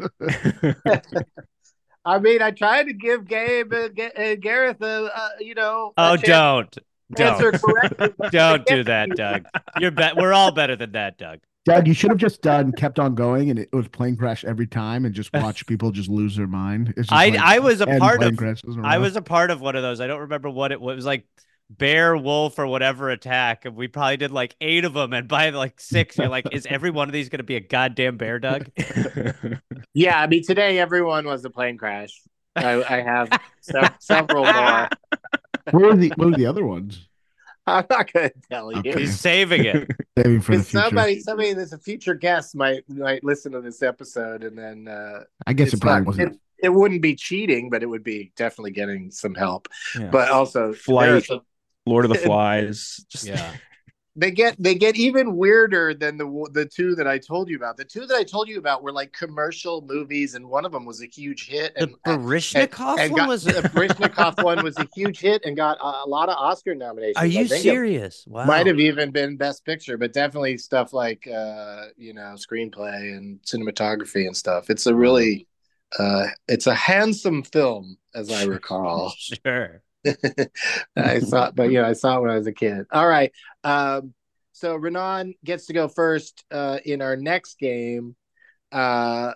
I mean, I tried to give Gabe and Ga- and Gareth a, uh, you know. a Oh, chance don't. to answer Don't. correctly, but Don't they do that, can't. Doug. You're bet. We're all better than that, Doug. Doug, you should have just done kept on going and it was plane crash every time and just watch people just lose their mind. It's just I like I was a ten part plane of crashes in a I row. was a part of one of those. I don't remember what it was. It was like bear, wolf, or whatever attack, and we probably did like eight of them. And by like six, you're like, is every one of these going to be a goddamn bear, Doug? Yeah, I mean, today everyone was a plane crash. I, I have se- several more. What were the what were the other ones? I'm not going to tell you. Okay. He's saving it. Saving for the Because future. somebody, somebody that's a future guest might might listen to this episode, and then uh, I guess it's it probably not- wasn't. It, it wouldn't be cheating, but it would be definitely getting some help. Yeah. But also, Flight. there are some- Lord of the Flies. Just Yeah. they get they get even weirder than the the two that I told you about. The two that I told you about were like commercial movies, and one of them was a huge hit. The And Baryshnikov and one got, was. the Baryshnikov one was a huge hit and got a, a lot of Oscar nominations. Are you I think it serious? Wow. Might have even been Best Picture, but definitely stuff like uh, you know screenplay and cinematography and stuff. It's a really uh, it's a handsome film, as I recall. Sure. I saw, but yeah, I saw it when I was a kid. All right. Um, so Renan gets to go first uh, in our next game uh,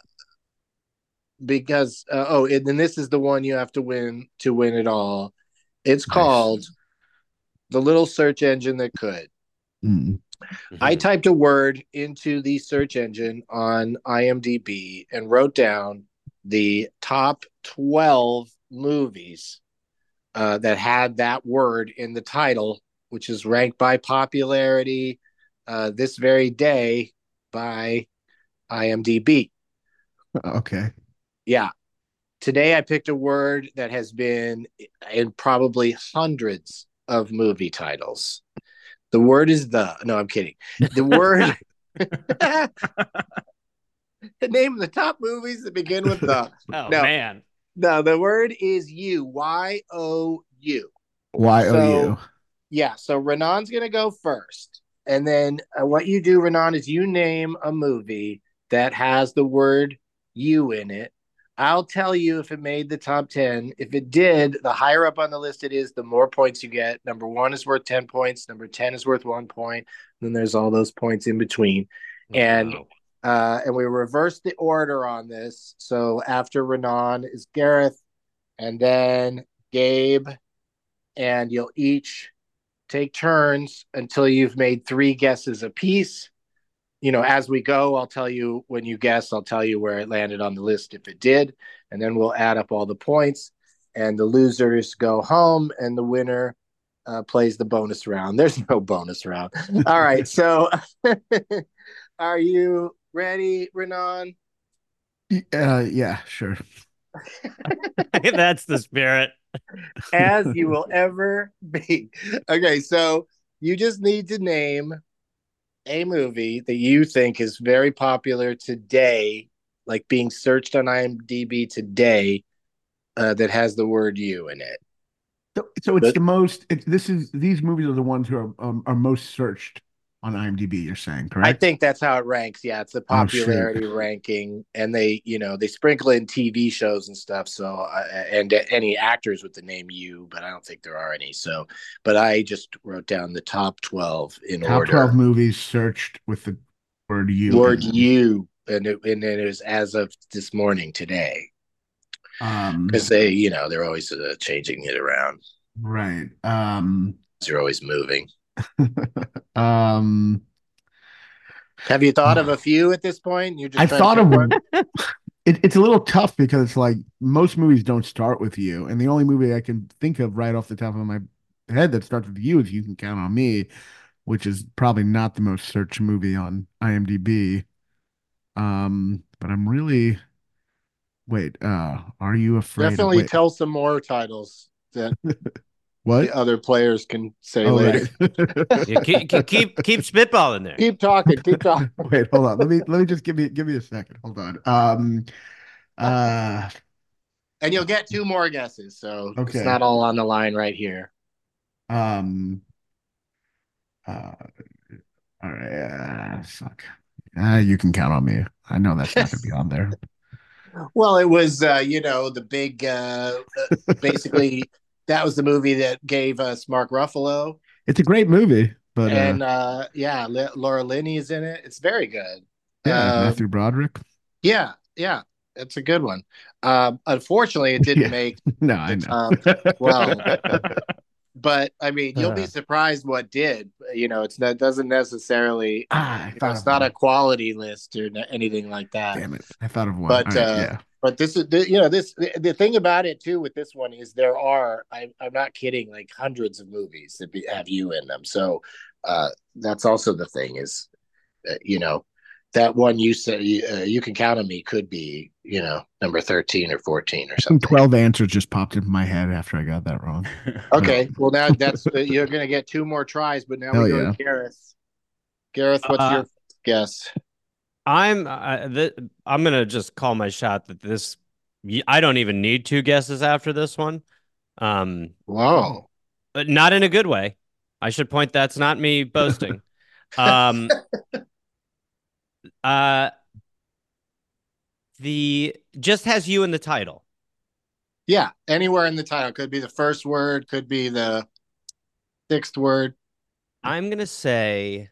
because, uh, oh, and then this is the one you have to win to win it all. It's Nice. called The Little Search Engine That Could. Mm. I typed a word into the search engine on IMDb and wrote down the top twelve movies uh, that had that word in the title, which is ranked by popularity uh, this very day by IMDb. Okay. Yeah. Today I picked a word that has been in probably hundreds of movie titles. The word is the. No, I'm kidding. The word. The name of the top movies that begin with the. Oh No. man. No, the word is you. Y O U. Y O So- U. Yeah. So Renan's going to go first. And then uh, what you do, Renan, is you name a movie that has the word you in it. I'll tell you if it made the top ten. If it did, the higher up on the list it is, the more points you get. Number one is worth ten points. Number ten is worth one point. Then there's all those points in between. And Wow. uh, and we reverse the order on this. So after Renan is Gareth, and then Gabe, and you'll each take turns until you've made three guesses apiece. You know, as we go, I'll tell you when you guess, I'll tell you where it landed on the list if it did, and then we'll add up all the points, and the losers go home, and the winner uh, plays the bonus round. There's no bonus round. All right, so are you ready, Renan? Uh, yeah, sure. That's the spirit. As you will ever be. Okay, so you just need to name a movie that you think is very popular today, like being searched on IMDb today, uh, that has the word you in it. So, so it's But- the most. It's this is these movies are the ones who are um, are most searched on IMDb. You're saying, correct? I think that's how it ranks. Yeah, it's the Oh, shoot. popularity ranking, and they, you know, they sprinkle in T V shows and stuff. So, uh, and any actors with the name you, but I don't think there are any. So, but I just wrote down the top twelve in Top order. twelve movies searched with the word you. Word in them. you, and it, and it is as of this morning today. Um, because they, you know, they're always uh, changing it around. right. Um, They're always moving. um, Have you thought of a few at this point? You just I trying thought to of pick one? it, it's a little tough because it's like most movies don't start with you, and the only movie I can think of right off the top of my head that starts with you is You Can Count on Me, which is probably not the most searched movie on IMDb. Um, but I'm really wait. Uh, are you afraid? Definitely Of, wait, tell some more titles that what? the other players can say Oh, later. right. You keep, keep keep keep spitballing there. Keep talking. Keep talking. Wait, hold on. Let me let me just give me give me a second. Hold on. Um, uh, And you'll get two more guesses, so Okay. it's not all on the line right here. um, uh, all right. Uh, fuck. Uh, You Can Count on Me. I know that's not gonna be on there. Well, it was, uh, you know, the big, uh, uh, basically, that was the movie that gave us Mark Ruffalo. It's a great movie, but uh, and, uh, yeah, L- Laura Linney is in it. It's very good. yeah, Uh, Matthew Broderick. yeah, yeah, it's a good one. Um, unfortunately, it didn't Yeah. make No, I the know. top twelve. But, I mean, you'll be Uh. surprised what did. You know, it's not, doesn't necessarily, Ah, I you know, thought it's of not one. a quality list or n- anything like that. Damn it! I thought of one. But All right, uh, yeah. but this is the, you know this the, the thing about it too with this one is there are I, I'm not kidding, like hundreds of movies that be, have you in them. So uh, that's also the thing is uh, you know that one you said uh, You Can Count on Me could be, you know, number thirteen or fourteen or I think something. twelve answers just popped into my head after I got that wrong. Okay, well now that's uh, you're gonna get two more tries, but now Hell we go yeah. to Gareth. Gareth, what's Uh, your guess? I'm uh, th- I'm gonna just call my shot that this I don't even need two guesses after this one. Um, Whoa. but not in a good way. I should point that's not me boasting. um, uh, the just has you in the title. Yeah, anywhere in the title. Could be the first word, could be the sixth word. I'm gonna say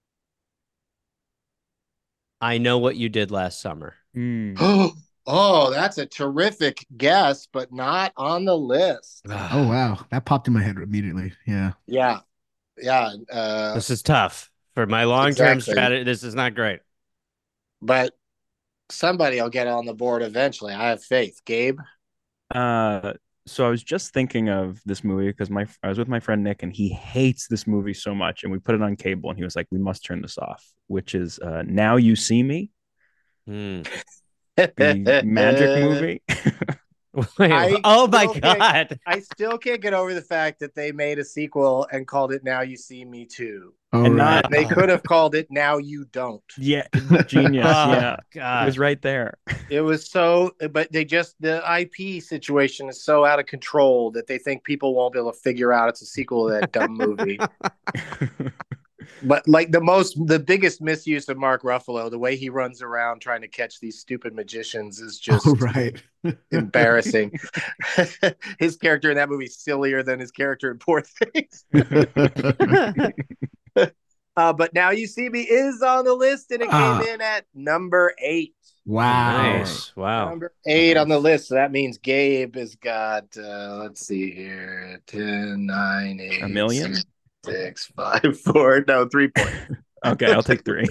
I Know What You Did Last Summer. Mm. Oh, that's a terrific guess, but not on the list. Oh wow, that popped in my head immediately. Yeah. Yeah, yeah. Uh, This is tough for my long-term Exactly. strategy. This is not great. but somebody will get on the board eventually. I have faith. Gabe? Uh, so I was just thinking of this movie because my I was with my friend Nick and he hates this movie so much, and we put it on cable and he was like, "We must turn this off." Which is uh, Now You See Me, Hmm. the magic movie. Wait, I oh my still can't- god! I still can't get over the fact that they made a sequel and called it Now You See Me Too. Oh, And right. not- They could have called it Now You Don't. Yeah, genius. Oh, yeah, it God. was right there. It was so, but they just, the I P situation is so out of control that they think people won't be able to figure out it's a sequel to that dumb movie. But like the most, the biggest misuse of Mark Ruffalo, the way he runs around trying to catch these stupid magicians is just Oh, right. embarrassing. His character in that movie is sillier than his character in Poor Things. Uh, but Now You See Me is on the list, and it Ah. came in at number eight. Wow. Nice. Wow. Number eight on the list. So that means Gabe has got, uh, let's see here, ten, nine, eight, A million? six, five, four, no, three points. Okay, I'll take three.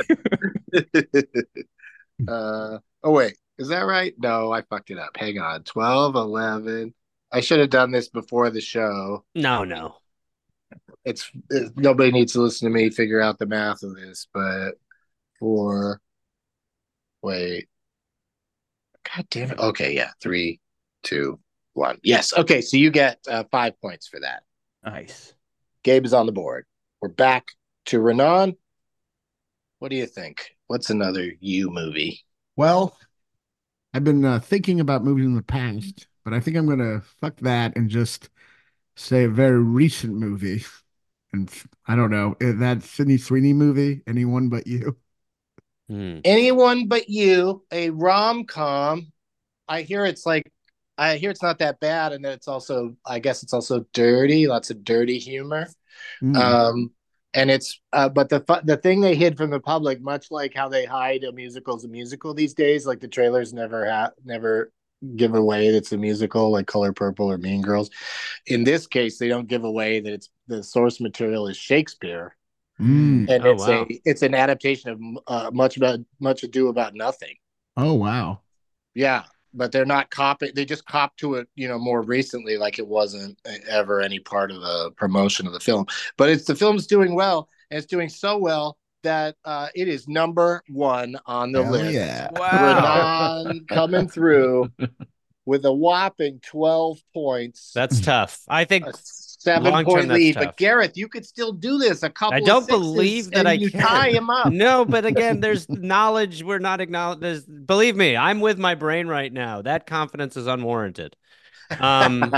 uh, oh, wait, is that right? No, I fucked it up. Hang on. twelve, eleven. I should have done this before the show. No, no. It's it, nobody needs to listen to me figure out the math of this, but four, wait. God damn it. Okay, yeah. Three, two, one. Yes. Okay, so you get uh, five points for that. Nice. Gabe is on the board. We're back to Renan. What do you think? What's another you movie? Well, I've been uh, thinking about movies in the past, but I think I'm gonna fuck that and just say a very recent movie. And I don't know, is that Sydney Sweeney movie, Anyone But You. Hmm. Anyone But You, a rom-com. I hear it's like, I hear it's not that bad, and then it's also, I guess it's also dirty, lots of dirty humor. Mm. Um, and it's, uh, but the fu- the thing they hid from the public, much like how they hide a musical as a musical these days, like the trailers never have, never give away that it's a musical, like Color Purple or Mean Girls. In this case, they don't give away that it's the source material is Shakespeare, Mm. and Oh, it's wow. a it's an adaptation of uh, much about much ado about nothing. Oh wow. Yeah, but they're not copying. They just cop to it, you know, more recently, like it wasn't ever any part of the promotion of the film. But it's the film's doing well, and it's doing so well that uh, it is number one on the Hell list. yeah. Wow. Renan coming through with a whopping twelve points. That's tough. I think a seven long-term, point that's lead. tough. But Gareth, you could still do this. A couple I don't of sixes believe that and I you can. tie him up. No, but again, there's knowledge we're not acknowledged. There's, believe me, I'm with my brain right now. That confidence is unwarranted. Um,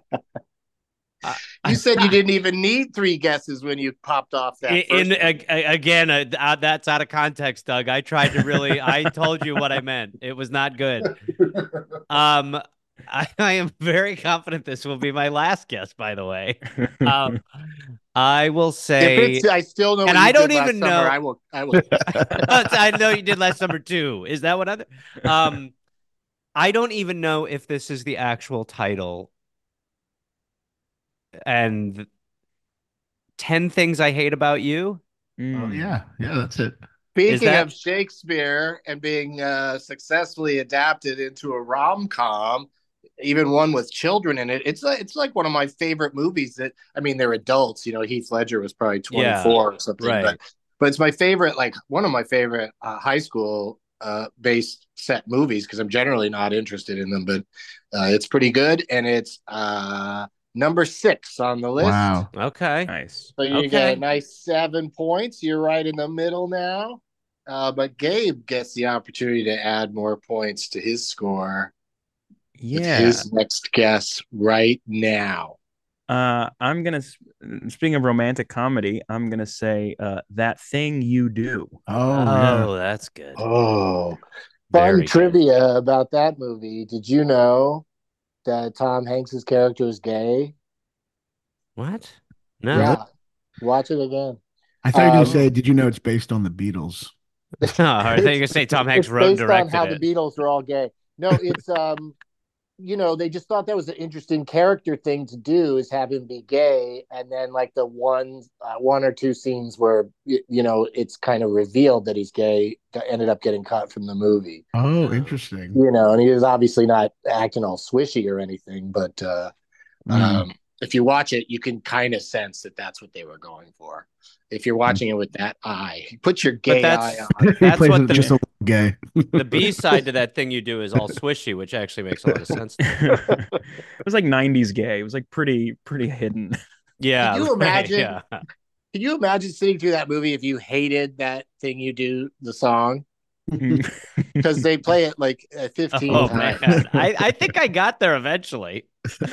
You said you didn't even need three guesses when you popped off that. in, first in a, again, uh, uh, that's out of context, Doug. I tried to really. I told you what I meant. It was not good. Um, I, I am very confident this will be my last guess. By the way, um, I will say. If it's, I still know. And what you I don't did last even summer. know- I will. I will. I know you did last number two. Is that what I? Um, I don't even know if this is the actual title. And ten Things I Hate About You. Mm. Oh yeah, yeah, that's it. Speaking that- of Shakespeare and being uh, successfully adapted into a rom com, even one with children in it, it's like, it's like one of my favorite movies. That I mean, they're adults. You know, Heath Ledger was probably twenty-four Yeah, or something, right. but but it's my favorite. Like one of my favorite uh, high school uh, based set movies because I'm generally not interested in them, but uh, it's pretty good, and it's uh, number six on the list. Wow. Okay. Nice. So you Okay. get a nice seven points. You're right in the middle now. Uh, but Gabe gets the opportunity to add more points to his score with Yeah. his next guess right now. Uh, I'm gonna. Speaking of romantic comedy, I'm gonna say uh, That Thing You Do. Oh, Oh, yeah. that's good. Oh, Very fun good. trivia about that movie. Did you know that Tom Hanks's character is gay? What? No. Yeah. Watch it again. I thought you were Um, gonna say, did you know it's based on the Beatles? I think you say Tom Hanks It's wrote and based on directed how it. the Beatles are all gay. No, it's um, you know, they just thought that was an interesting character thing to do is have him be gay, and then like the one, uh, one or two scenes where y- you know it's kind of revealed that he's gay that ended up getting cut from the movie. Oh, interesting. You know, and he was obviously not acting all swishy or anything, but uh, Mm. um, if you watch it, you can kind of sense that that's what they were going for. If you're watching it with that eye, put your gay eye that's- on. He That's plays what it the- just a little gay. The B side to That Thing You Do is all swishy, which actually makes a lot of sense. to me. It was like nineties gay. It was like pretty pretty hidden. Yeah. Can you right, imagine? yeah. Can you imagine sitting through that movie if you hated That Thing You Do, the song? Because they play it like uh, fifteen Oh times. man, I, I think I got there eventually.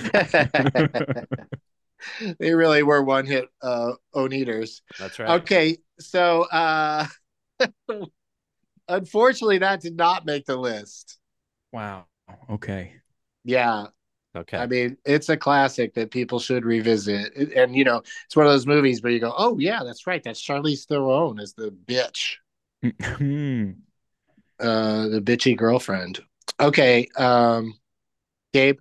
They really were one hit uh oneaters. That's right. Okay, so uh unfortunately that did not make the list. Wow. Okay. Yeah. Okay. I mean, it's a classic that people should revisit. It- and you know, it's one of those movies where you go, "Oh yeah, that's right. That's Charlize Theron as the bitch." Hmm. Uh the bitchy girlfriend. Okay, um Gabe.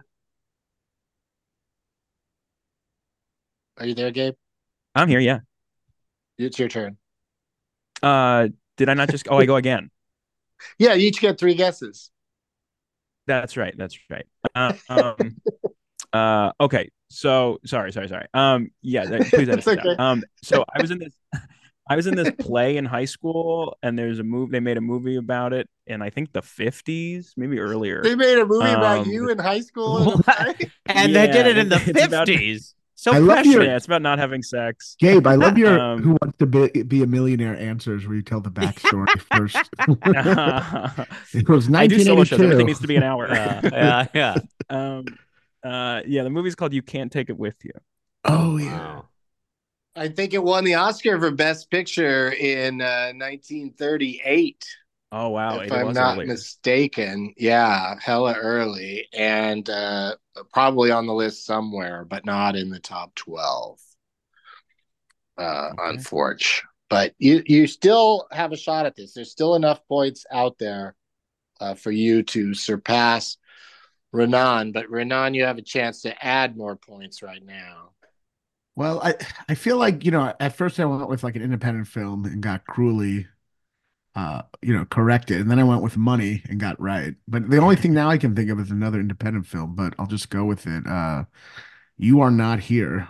Are you there, Gabe? I'm here. Yeah. It's your turn. Uh, did I not just? Oh, I go again. Yeah, you each get three guesses. That's right. That's right. Uh, um, uh, okay. So sorry, sorry, sorry. Um, yeah. That, please edit It's this out. okay. Um, so I was in this. I was in this play in high school, and there's a movie. They made a movie about it in I think the fifties, maybe earlier. They made a movie about Um, you in high school. in a What? play? And they did Yeah, it in the it's about- fifties. So I love your- Yeah, it's about not having sex. Gabe, I love your Um, "Who Wants to be, be a Millionaire" answers where you tell the backstory first. It was I do solo shows. Everything nineteen eighty-two. needs to be an hour. yeah, yeah, yeah. um, uh, yeah, the movie's called "You Can't Take It With You." Oh yeah. Wow. I think it won the Oscar for Best Picture in uh, nineteen thirty-eight. Oh wow, if it I'm was not earlier. mistaken. Yeah, hella early. And uh, probably on the list somewhere, but not in the top twelve. Uh, Okay. Unfortunately. But you, you still have a shot at this. There's still enough points out there uh, for you to surpass Renan, but Renan, you have a chance to add more points right now. Well, I I feel like, you know, at first I went with like an independent film and got cruelly uh, you know, corrected. And then I went with Money and got right. But the only thing now I can think of is another independent film, but I'll just go with it. Uh, You Are Not Here.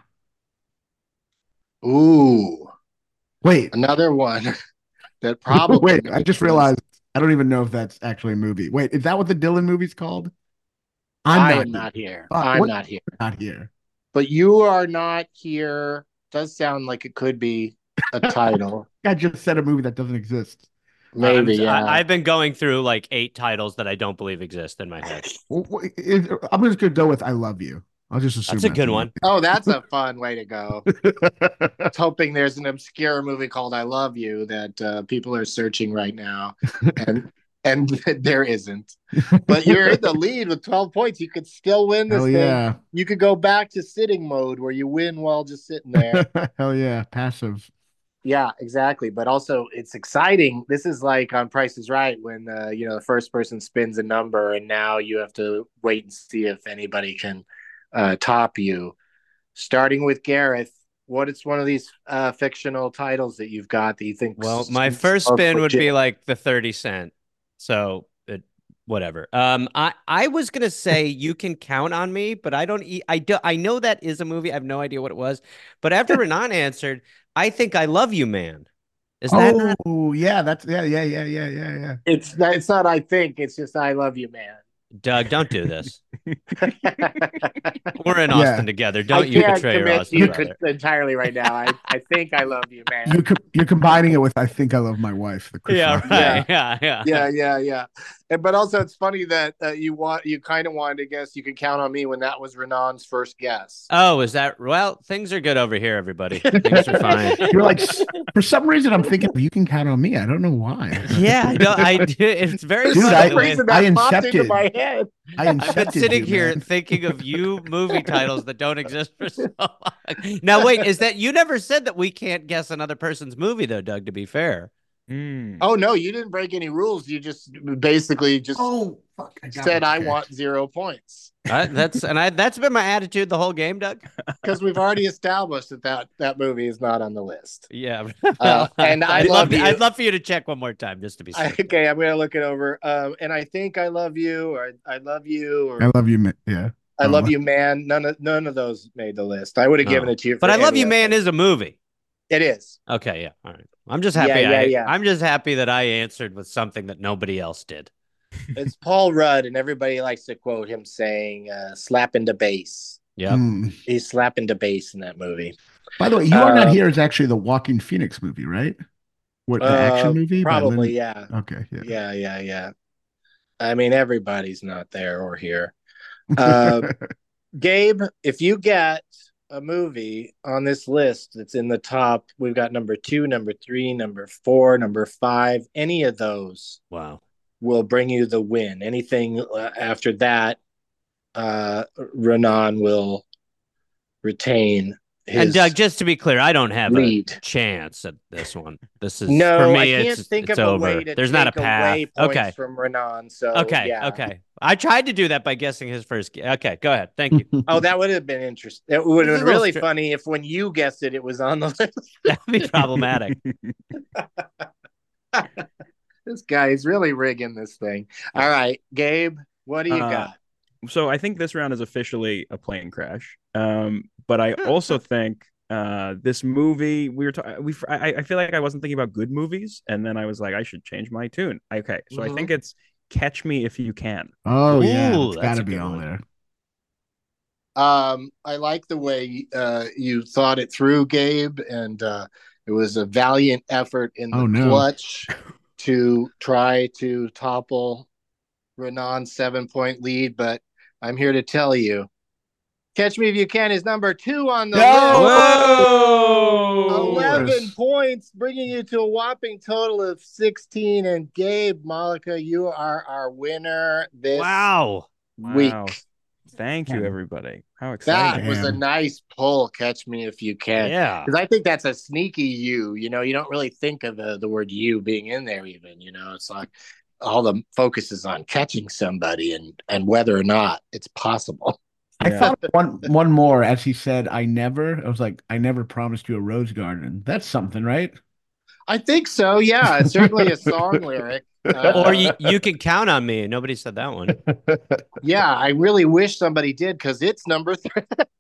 Ooh. Wait. Another one that probably. Wait, I just realized I don't even know if that's actually a movie. Wait, is that what the Dylan movie's called? I'm I not am here. not here. Uh, I'm not here. Not here. But You Are Not Here does sound like it could be a title. I just said a movie that doesn't exist. Maybe, I'm, yeah. I, I've been going through like eight titles that I don't believe exist in my head. Well, I'm just gonna go with I Love You. I'll just assume that's a good one. Oh, that's a fun way to go. I was hoping there's an obscure movie called I Love You that uh, people are searching right now, and and there isn't. But you're in the lead with twelve points. You could still win this Hell thing. Yeah. You could go back to sitting mode where you win while just sitting there. Hell yeah, passive. Yeah, exactly. But also, it's exciting. This is like on Price is Right when uh, you know the first person spins a number, and now you have to wait and see if anybody can uh, top you. Starting with Gareth, what is one of these uh, fictional titles that you've got that you think? Well, my first spin would be like the thirty cent. So it, whatever. Um, I I was gonna say You Can Count on Me, but I don't. I do. I know that is a movie. I have no idea what it was. But after Renan answered, I Think I Love You, Man. Is that oh, not? Oh yeah, that's yeah, yeah, yeah, yeah, yeah, yeah. It's not. It's not. I think it's just I Love You, Man. Doug, don't do this. We're in Austin Yeah. together. Don't I you can't betray your commit Austin you brother. could, entirely right now. I, I think I love you, man. You com- you're combining it with I Think I Love My Wife. The Chris Yeah, Rock right. movie. Yeah, yeah, yeah, yeah, yeah. And, but also, it's funny that uh, you want you kind of wanted to guess You Can Count on Me when that was Renan's first guess. Oh, is that well? Things are good over here, everybody. Things are fine. You're like, for some reason, I'm thinking You Can Count on Me. I don't know why. Yeah, no, I do. It's very Dude, funny I- the way- reason that I popped into incepted. my head. I I've been incepted sitting you, here man. thinking of you movie titles that don't exist for so long. Now, wait, is that you never said that we can't guess another person's movie, though, Doug, to be fair? Mm. Oh no, you didn't break any rules. You just basically just Oh, fuck. I got said it. I Okay. want zero points I, that's and I that's been my attitude the whole game, Doug. because we've already established that, that that movie is not on the list. Yeah. Uh, and I I'd love love you. I'd love for you to check one more time just to be I, safe. okay, I'm gonna look it over. Um, and I think I love you, or I, I love you, or I love you, man. Yeah. I Oh. love you, man. None of none of those made the list. I would have No. given it to you. But for I Love any You, of Man them. is a movie. It is. Okay, yeah. All right. I'm just happy. Yeah, yeah, I, yeah. I'm just happy that I answered with something that nobody else did. It's Paul Rudd, and everybody likes to quote him saying, uh, "Slapping the bass." Yep. Mm. He's slapping the bass in that movie. By the way, You Are Not Um, Here is actually the Walking Phoenix movie, right? What, the Uh, action movie? by Probably, Lin- yeah. Okay, yeah. Yeah, yeah, yeah. I mean, everybody's not there or here. Uh, Gabe, if you get a movie on this list that's in the top, we've got number two, number three, number four, number five. Any of those Wow. will bring you the win. Anything uh, after that, uh, Renan will retain his And Doug, just to be clear, I don't have lead. a chance at this one. This is No, for me. I can't it's think it's of a over. way to There's take not a path. away points Okay. from Renan. So Okay. yeah. Okay. I tried to do that by guessing his first. gu- Okay. Go ahead. Thank you. Oh, that would have been interesting. It would have This is been a really little str- funny if when you guessed it, it was on the list. That'd be problematic. This guy is really rigging this thing. All right, Gabe, what do you Uh, got? So I think this round is officially a plane crash. Um, but I also think uh, this movie we were ta- we I, I feel like I wasn't thinking about good movies, and then I was like I should change my tune. Okay, so Mhm. I think it's Catch Me If You Can. Oh, yeah. Ooh, It's that's got to a be good on one. there. Um, I like the way uh, you thought it through, Gabe, and uh, it was a valiant effort in the Oh, no. clutch to try to topple Renan's seven-point lead. But I'm here to tell you, Catch Me If You Can is number two on the No! list. Whoa! eleven points, bringing you to a whopping total of sixteen. And Gabe, Malika, you are our winner this Wow. week. Wow. Thank you, everybody. How That exciting! was a Damn. nice pull. Catch Me If You Can. Yeah. Because I think that's a sneaky you. You know, you don't really think of the, the word you being in there, even. You know, it's like all the focus is on catching somebody and and whether or not it's possible. I Yeah. thought one one more as he said, I never. I was like, I never promised you a rose garden. That's something, right? I think so. Yeah, it's certainly a song lyric. Uh, Or you, you can count on me. Nobody said that one. yeah, I really wish somebody did because it's number three.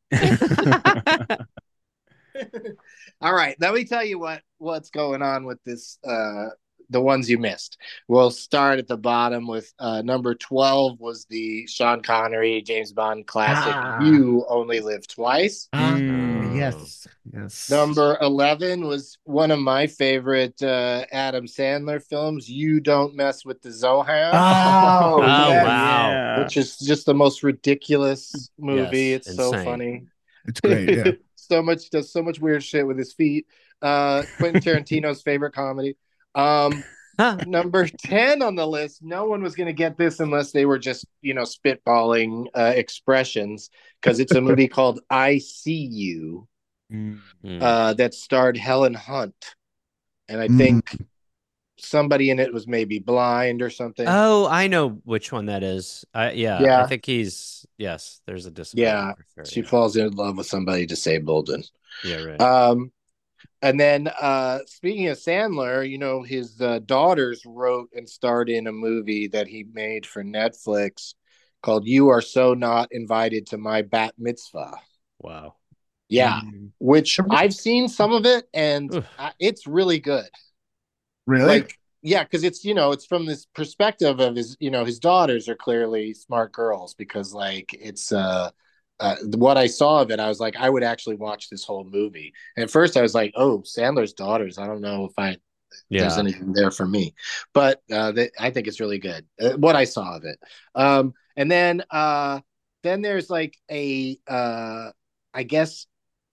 All right, let me tell you what what's going on with this. Uh, the ones you missed. We'll start at the bottom with uh, number twelve was the Sean Connery James Bond classic. Ah. You Only Live Twice. Ah, Mm. yes, yes. Number eleven was one of my favorite uh, Adam Sandler films, You Don't Mess with the Zohan. Oh, Oh, yes. wow. Yeah. Which is just the most ridiculous movie. Yes, it's so insane. funny. It's great. Yeah. so much does so much weird shit with his feet. Uh, Quentin Tarantino's favorite comedy. Um, number ten on the list. No one was going to get this unless they were just, you know, spitballing uh, expressions because it's a movie called I See You Mm. Mm. uh, that starred Helen Hunt. And I Mm. think somebody in it was maybe blind or something. Oh, I know which one that is. Uh, yeah, Yeah. I think he's yes. There's a disability. Yeah, for sure, she yeah. falls in love with somebody disabled and Yeah, right. um and then uh speaking of Sandler, you know, his uh, daughters wrote and starred in a movie that he made for Netflix called You Are So Not Invited to My Bat Mitzvah. Wow. Yeah, Mm. which I've seen some of it and Oof. uh, it's really good. Really? Like, yeah, because it's, you know, it's from this perspective of his, you know, his daughters are clearly smart girls because like it's uh uh, what I saw of it, I was like, I would actually watch this whole movie. And at first, I was like, oh, Sandler's daughters. I don't know if I there's Yeah. anything there for me, but uh, they, I think it's really good. Uh, what I saw of it, um, and then uh, then there's like a, uh, I guess,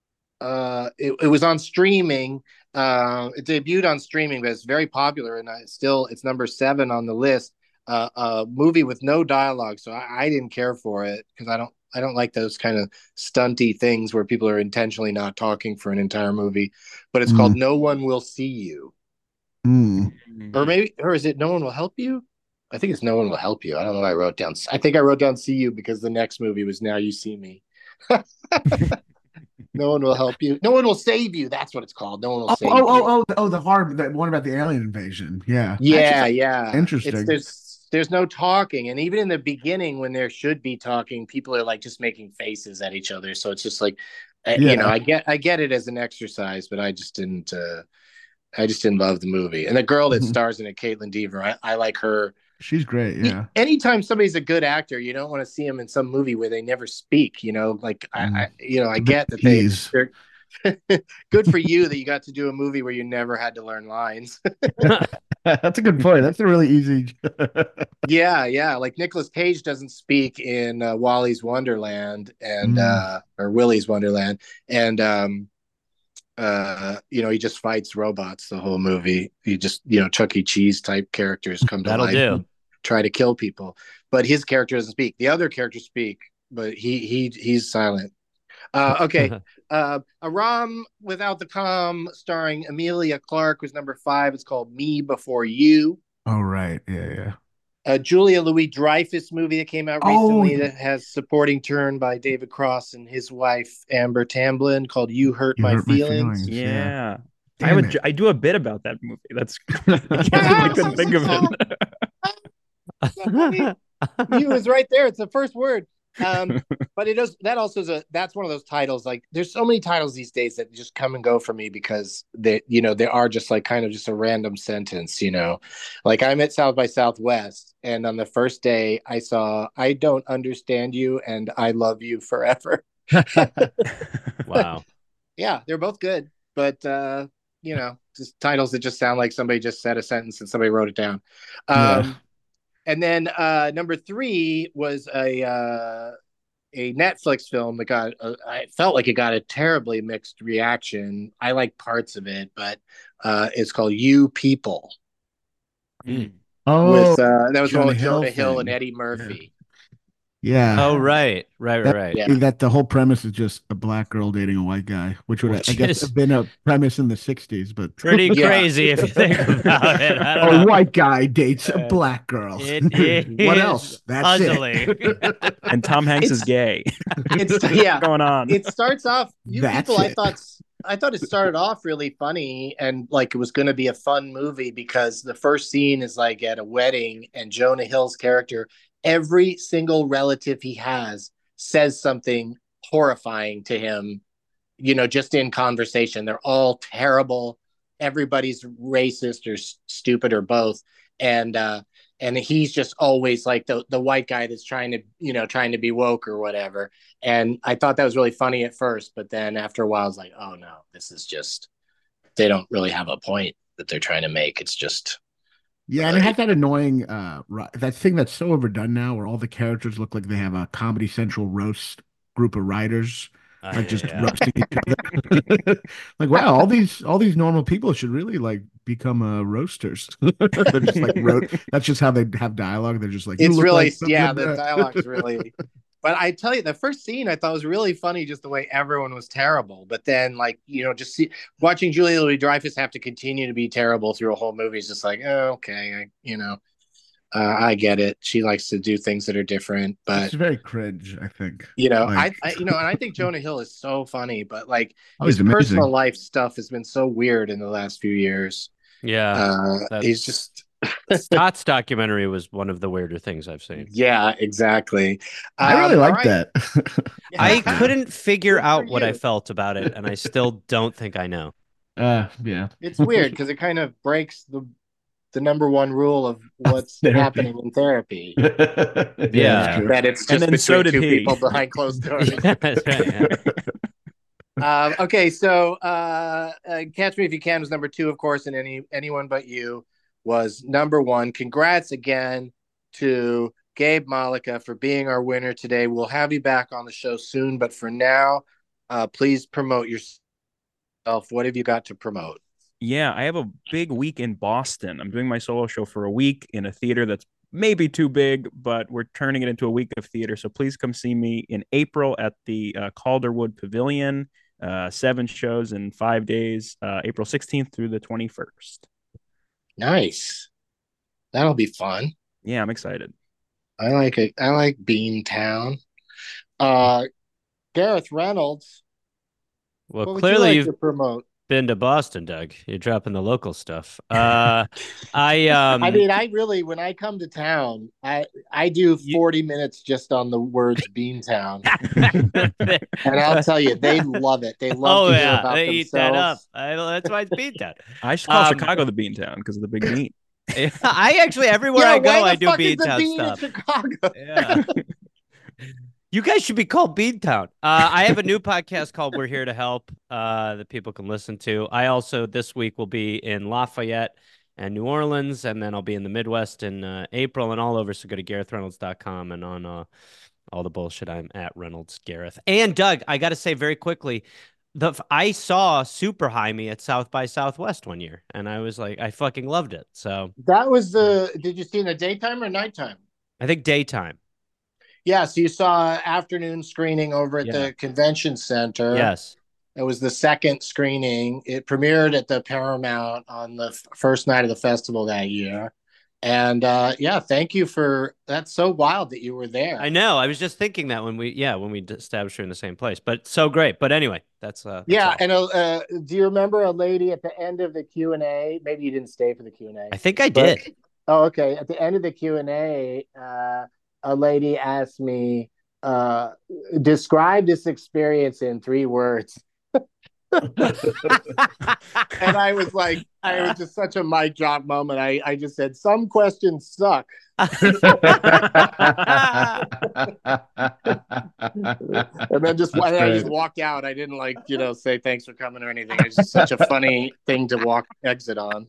uh, it, it was on streaming. Uh, it debuted on streaming, but it's very popular, and I still it's number seven on the list. Uh, a movie with no dialogue, so I, I didn't care for it because I don't I don't like those kind of stunty things where people are intentionally not talking for an entire movie. But it's Mm. called No One Will See You, Mm. or maybe or is it No One Will Help You? I think it's No One Will Help You. I don't know. What I wrote down. I think I wrote down See You because the next movie was Now You See Me. No one will help you. No one will save you. That's what it's called. No one will Oh, save oh, you. oh, oh, oh, the hard, the one about the alien invasion. Yeah. Yeah, That's yeah. interesting. It's, there's there's no talking, and even in the beginning, when there should be talking, people are like just making faces at each other. So it's just like, uh, Yeah. you know, I get I get it as an exercise, but I just didn't. Uh, I just didn't love the movie. And the girl that Mhm. stars in it, Caitlin Dever, I, I like her. She's great. Yeah. Anytime somebody's a good actor, you don't want to see them in some movie where they never speak. You know, like I, I you know, I Big get that they. tease. They're, good for you that you got to do a movie where you never had to learn lines. That's a good point. That's a really easy. Yeah, yeah. Like Nicolas Cage doesn't speak in uh, Wally's Wonderland and Mm. uh, or Willy's Wonderland, and um, uh, you know, he just fights robots the whole movie. He just, you know, Chuck E. Cheese type characters come to That'll life do. and try to kill people, but his character doesn't speak. The other characters speak, but he he he's silent. Uh, okay. Uh, a rom without the com starring Emilia Clarke was number five. It's called Me Before You. Oh, right. Yeah, yeah. A Julia Louis-Dreyfus movie that came out Oh, recently yeah. that has supporting turn by David Cross and his wife Amber Tamblyn called You Hurt, You My, Hurt My Feelings. Feelings. Yeah. Yeah. I Damn would. it. ju- I do a bit about that movie. That's. I can't believe I couldn't think of it. You was right there. It's the first word. Um, but it does that also is a that's one of those titles. Like there's so many titles these days that just come and go for me because they, you know, they are just like kind of just a random sentence, you know. Like I'm at South by Southwest, and on the first day I saw I Don't Understand You and I Love You Forever. Wow. Yeah, they're both good, but uh, you know, just titles that just sound like somebody just said a sentence and somebody wrote it down. Um Yeah. And then uh, number three was a uh, a Netflix film that got uh, I felt like it got a terribly mixed reaction. I like parts of it, but uh, it's called You People. Mm. Oh, With uh, that was the one Jonah with Hill Jonah Hill and thing. Eddie Murphy. Yeah. Oh, right. Right, right, That, right. Yeah. that the whole premise is just a black girl dating a white guy, which would, Which I guess, is- have been a premise in the sixties, but Pretty Yeah. crazy if you think about it. I don't a know. white guy dates a Uh, black girl. It is What else? That's puzzling. it. And Tom Hanks is It's- gay. It's What's yeah. going on? It starts off. You That's people, I it. thought I thought it started off really funny and like it was going to be a fun movie because the first scene is like at a wedding and Jonah Hill's character, every single relative he has says something horrifying to him, you know, just in conversation. They're all terrible. Everybody's racist or s- stupid or both. And uh and he's just always like the the white guy that's trying to, you know, trying to be woke or whatever. And I thought that was really funny at first, but then after a while I was like, oh no, this is just they don't really have a point that they're trying to make. It's just Yeah, and it has that annoying uh ri- that thing that's so overdone now where all the characters look like they have a Comedy Central roast group of writers Uh, like just yeah. roasting each other. Like, wow, all these all these normal people should really like become uh roasters. They're just like wrote that's just how they have dialogue. They're just like you it's look really like such yeah, a the bad-" dialogue's really but I tell you, the first scene I thought was really funny, just the way everyone was terrible. But then, like, you know, just see watching Julia Louis Dreyfus have to continue to be terrible through a whole movie is just like, oh, okay, I, you know, uh, I get it. She likes to do things that are different, but It's very cringe, I think. you know, Like, I, I, you know, and I think Jonah Hill is so funny, but like oh, his he's amazing. personal life stuff has been so weird in the last few years. Yeah. Uh, that's- he's just, Scott's documentary was one of the weirder things I've seen. yeah, exactly. I really Um, all like right. that. I couldn't figure Good for out what I you. felt about it, and I still don't think I know. Uh yeah. It's weird because it kind of breaks the the number one rule of what's Therapy. happening in therapy. Yeah. that's true. That it's And just then between so did two he. people behind closed doors. That's right, yeah. um, okay, so uh, uh, Catch Me If You Can was number two, of course, and any anyone but you was number one. Congrats again to Gabe Malika for being our winner today. We'll have you back on the show soon, but for now, uh, please promote yourself. What have you got to promote? Yeah, I have a big week in Boston. I'm doing my solo show for a week in a theater that's maybe too big, but we're turning it into a week of theater. So please come see me in April at the uh, Calderwood Pavilion. Uh, seven shows in five days, uh, April sixteenth through the twenty-first. Nice. That'll be fun. Yeah, I'm excited. I like it. I like Beantown. Uh, Gareth Reynolds. Well, what would clearly you like you've to promote? been to Boston, Doug. You're dropping the local stuff. Uh, I um, I mean, I really, when I come to town, I I do You- forty minutes just on the words Beantown, and I'll tell you, they love it. They love oh to hear yeah, about they eat that up. themselves. I, that's why it's Beantown. I should call Um, Chicago the Beantown because of the big meat. I actually everywhere Yeah, I go, why the I do fuck is the Beantown bean stuff. in Chicago? Yeah. You guys should be called Beantown. Uh, I have a new podcast called We're Here to Help uh, that people can listen to. I also, this week, will be in Lafayette and New Orleans, and then I'll be in the Midwest in uh, April and all over. So go to gareth reynolds dot com, and on uh, all the bullshit, I'm at Reynolds Gareth. And Doug, I got to say very quickly, the I saw Super Jaime at South by Southwest one year, and I was like, I fucking loved it. So That was the. Did you see in the daytime or nighttime? I think daytime. Yeah, so you saw afternoon screening over at Yeah. the convention center. Yes. It was the second screening. It premiered at the Paramount on the f- first night of the festival that year. And uh, yeah, thank you for that's so wild that you were there. I know. I was just thinking that when we, yeah, when we d- established her in the same place, but so great. But anyway, that's, uh, that's Yeah, all. and uh, do you remember a lady at the end of the Q and A? Maybe you didn't stay for the Q and A. I think I But- did. Oh, okay. At the end of the Q and A, uh, a lady asked me, uh, describe this experience in three words. And I was like, I was just such a mic drop moment. I, I just said, some questions suck. And then just That's and I just great. walked out. I didn't like, you know, say thanks for coming or anything. It's just such a funny thing to walk exit on.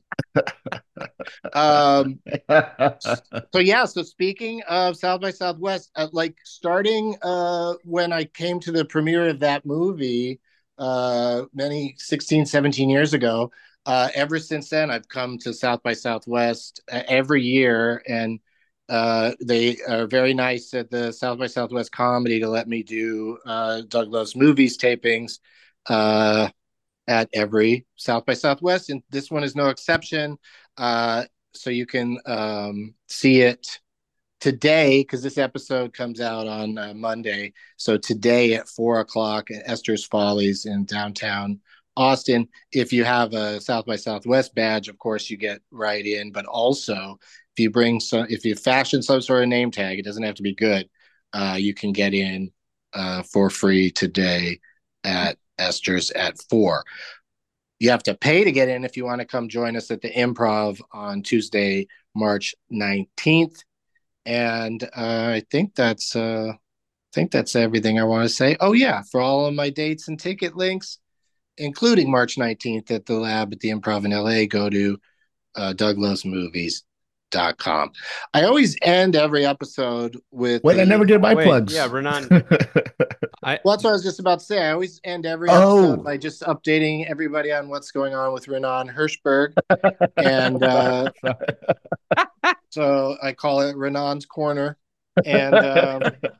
Um, so yeah, so speaking of South by Southwest, uh, like starting uh when I came to the premiere of that movie uh many sixteen, seventeen years ago, uh ever since then I've come to South by Southwest uh, every year, and Uh, they are very nice at the South by Southwest Comedy to let me do uh, Doug Loves Movies tapings uh, at every South by Southwest, and this one is no exception. Uh, so you can um, see it today, because this episode comes out on uh, Monday. So today at four o'clock at Esther's Follies in downtown Austin. If you have a South by Southwest badge, of course, you get right in. But also, if you bring some, if you fashion some sort of name tag, it doesn't have to be good. Uh, you can get in uh, for free today at Esther's at four. You have to pay to get in if you want to come join us at the Improv on Tuesday, March nineteenth. And uh, I think that's uh, I think that's everything I want to say. Oh yeah, for all of my dates and ticket links, including March nineteenth at the Lab at the Improv in L A, go to uh, doug loves movies dot com. I always end every episode with. Wait, the, I never did my Wait, plugs. yeah, Renan. I, Well, that's what I was just about to say. I always end every Oh. episode by just updating everybody on what's going on with Renan Hirschberg. And uh, so I call it Renan's Corner. And um,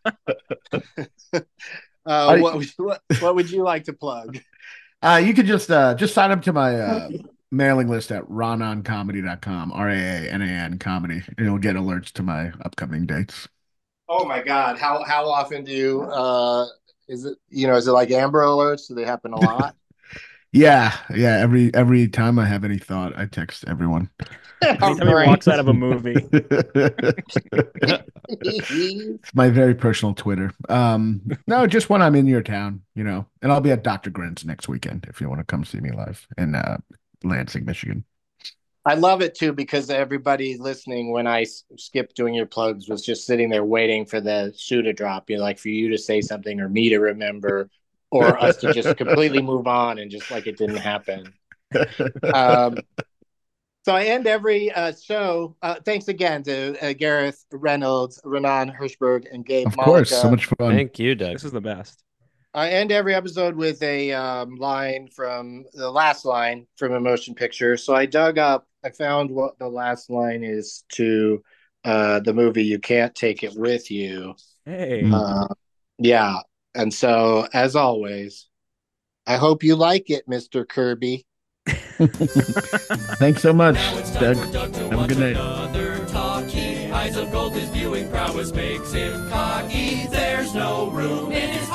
uh, what, would you, what, what would you like to plug? Uh, you could just uh, just sign up to my uh, mailing list at ranan comedy dot com, R A A N A N comedy, and you'll get alerts to my upcoming dates. Oh my God. How how often do you uh is it you know, is it like Amber Alerts? Do they happen a lot? Yeah, yeah. Every every time I have any thought, I text everyone. Anytime he walks out of a movie. It's my very personal Twitter. Um, no, just when I'm in your town, you know, and I'll be at Doctor Grin's next weekend if you want to come see me live in uh, Lansing, Michigan. I love it too, because everybody listening, when I s- skipped doing your plugs, was just sitting there waiting for the shoe to drop. You know, like for you to say something or me to remember or us to just completely move on and just like it didn't happen. Um, so I end every uh, show. Uh, thanks again to uh, Gareth Reynolds, Renan Hirschberg, and Gabe Of course, Malika. so much fun. thank you, Doug. This is the best. I end every episode with a um, line from the last line from a motion picture. So I dug up, I found what the last line is to uh, the movie You Can't Take It With You. Hey. Uh, yeah. And so, as always, I hope you like it, Mister Kirby. Thanks so much, Now it's Doug. time for Doug to Have a watch good night. another talkie. Eyes of gold, his viewing prowess makes him cocky. There's no room in his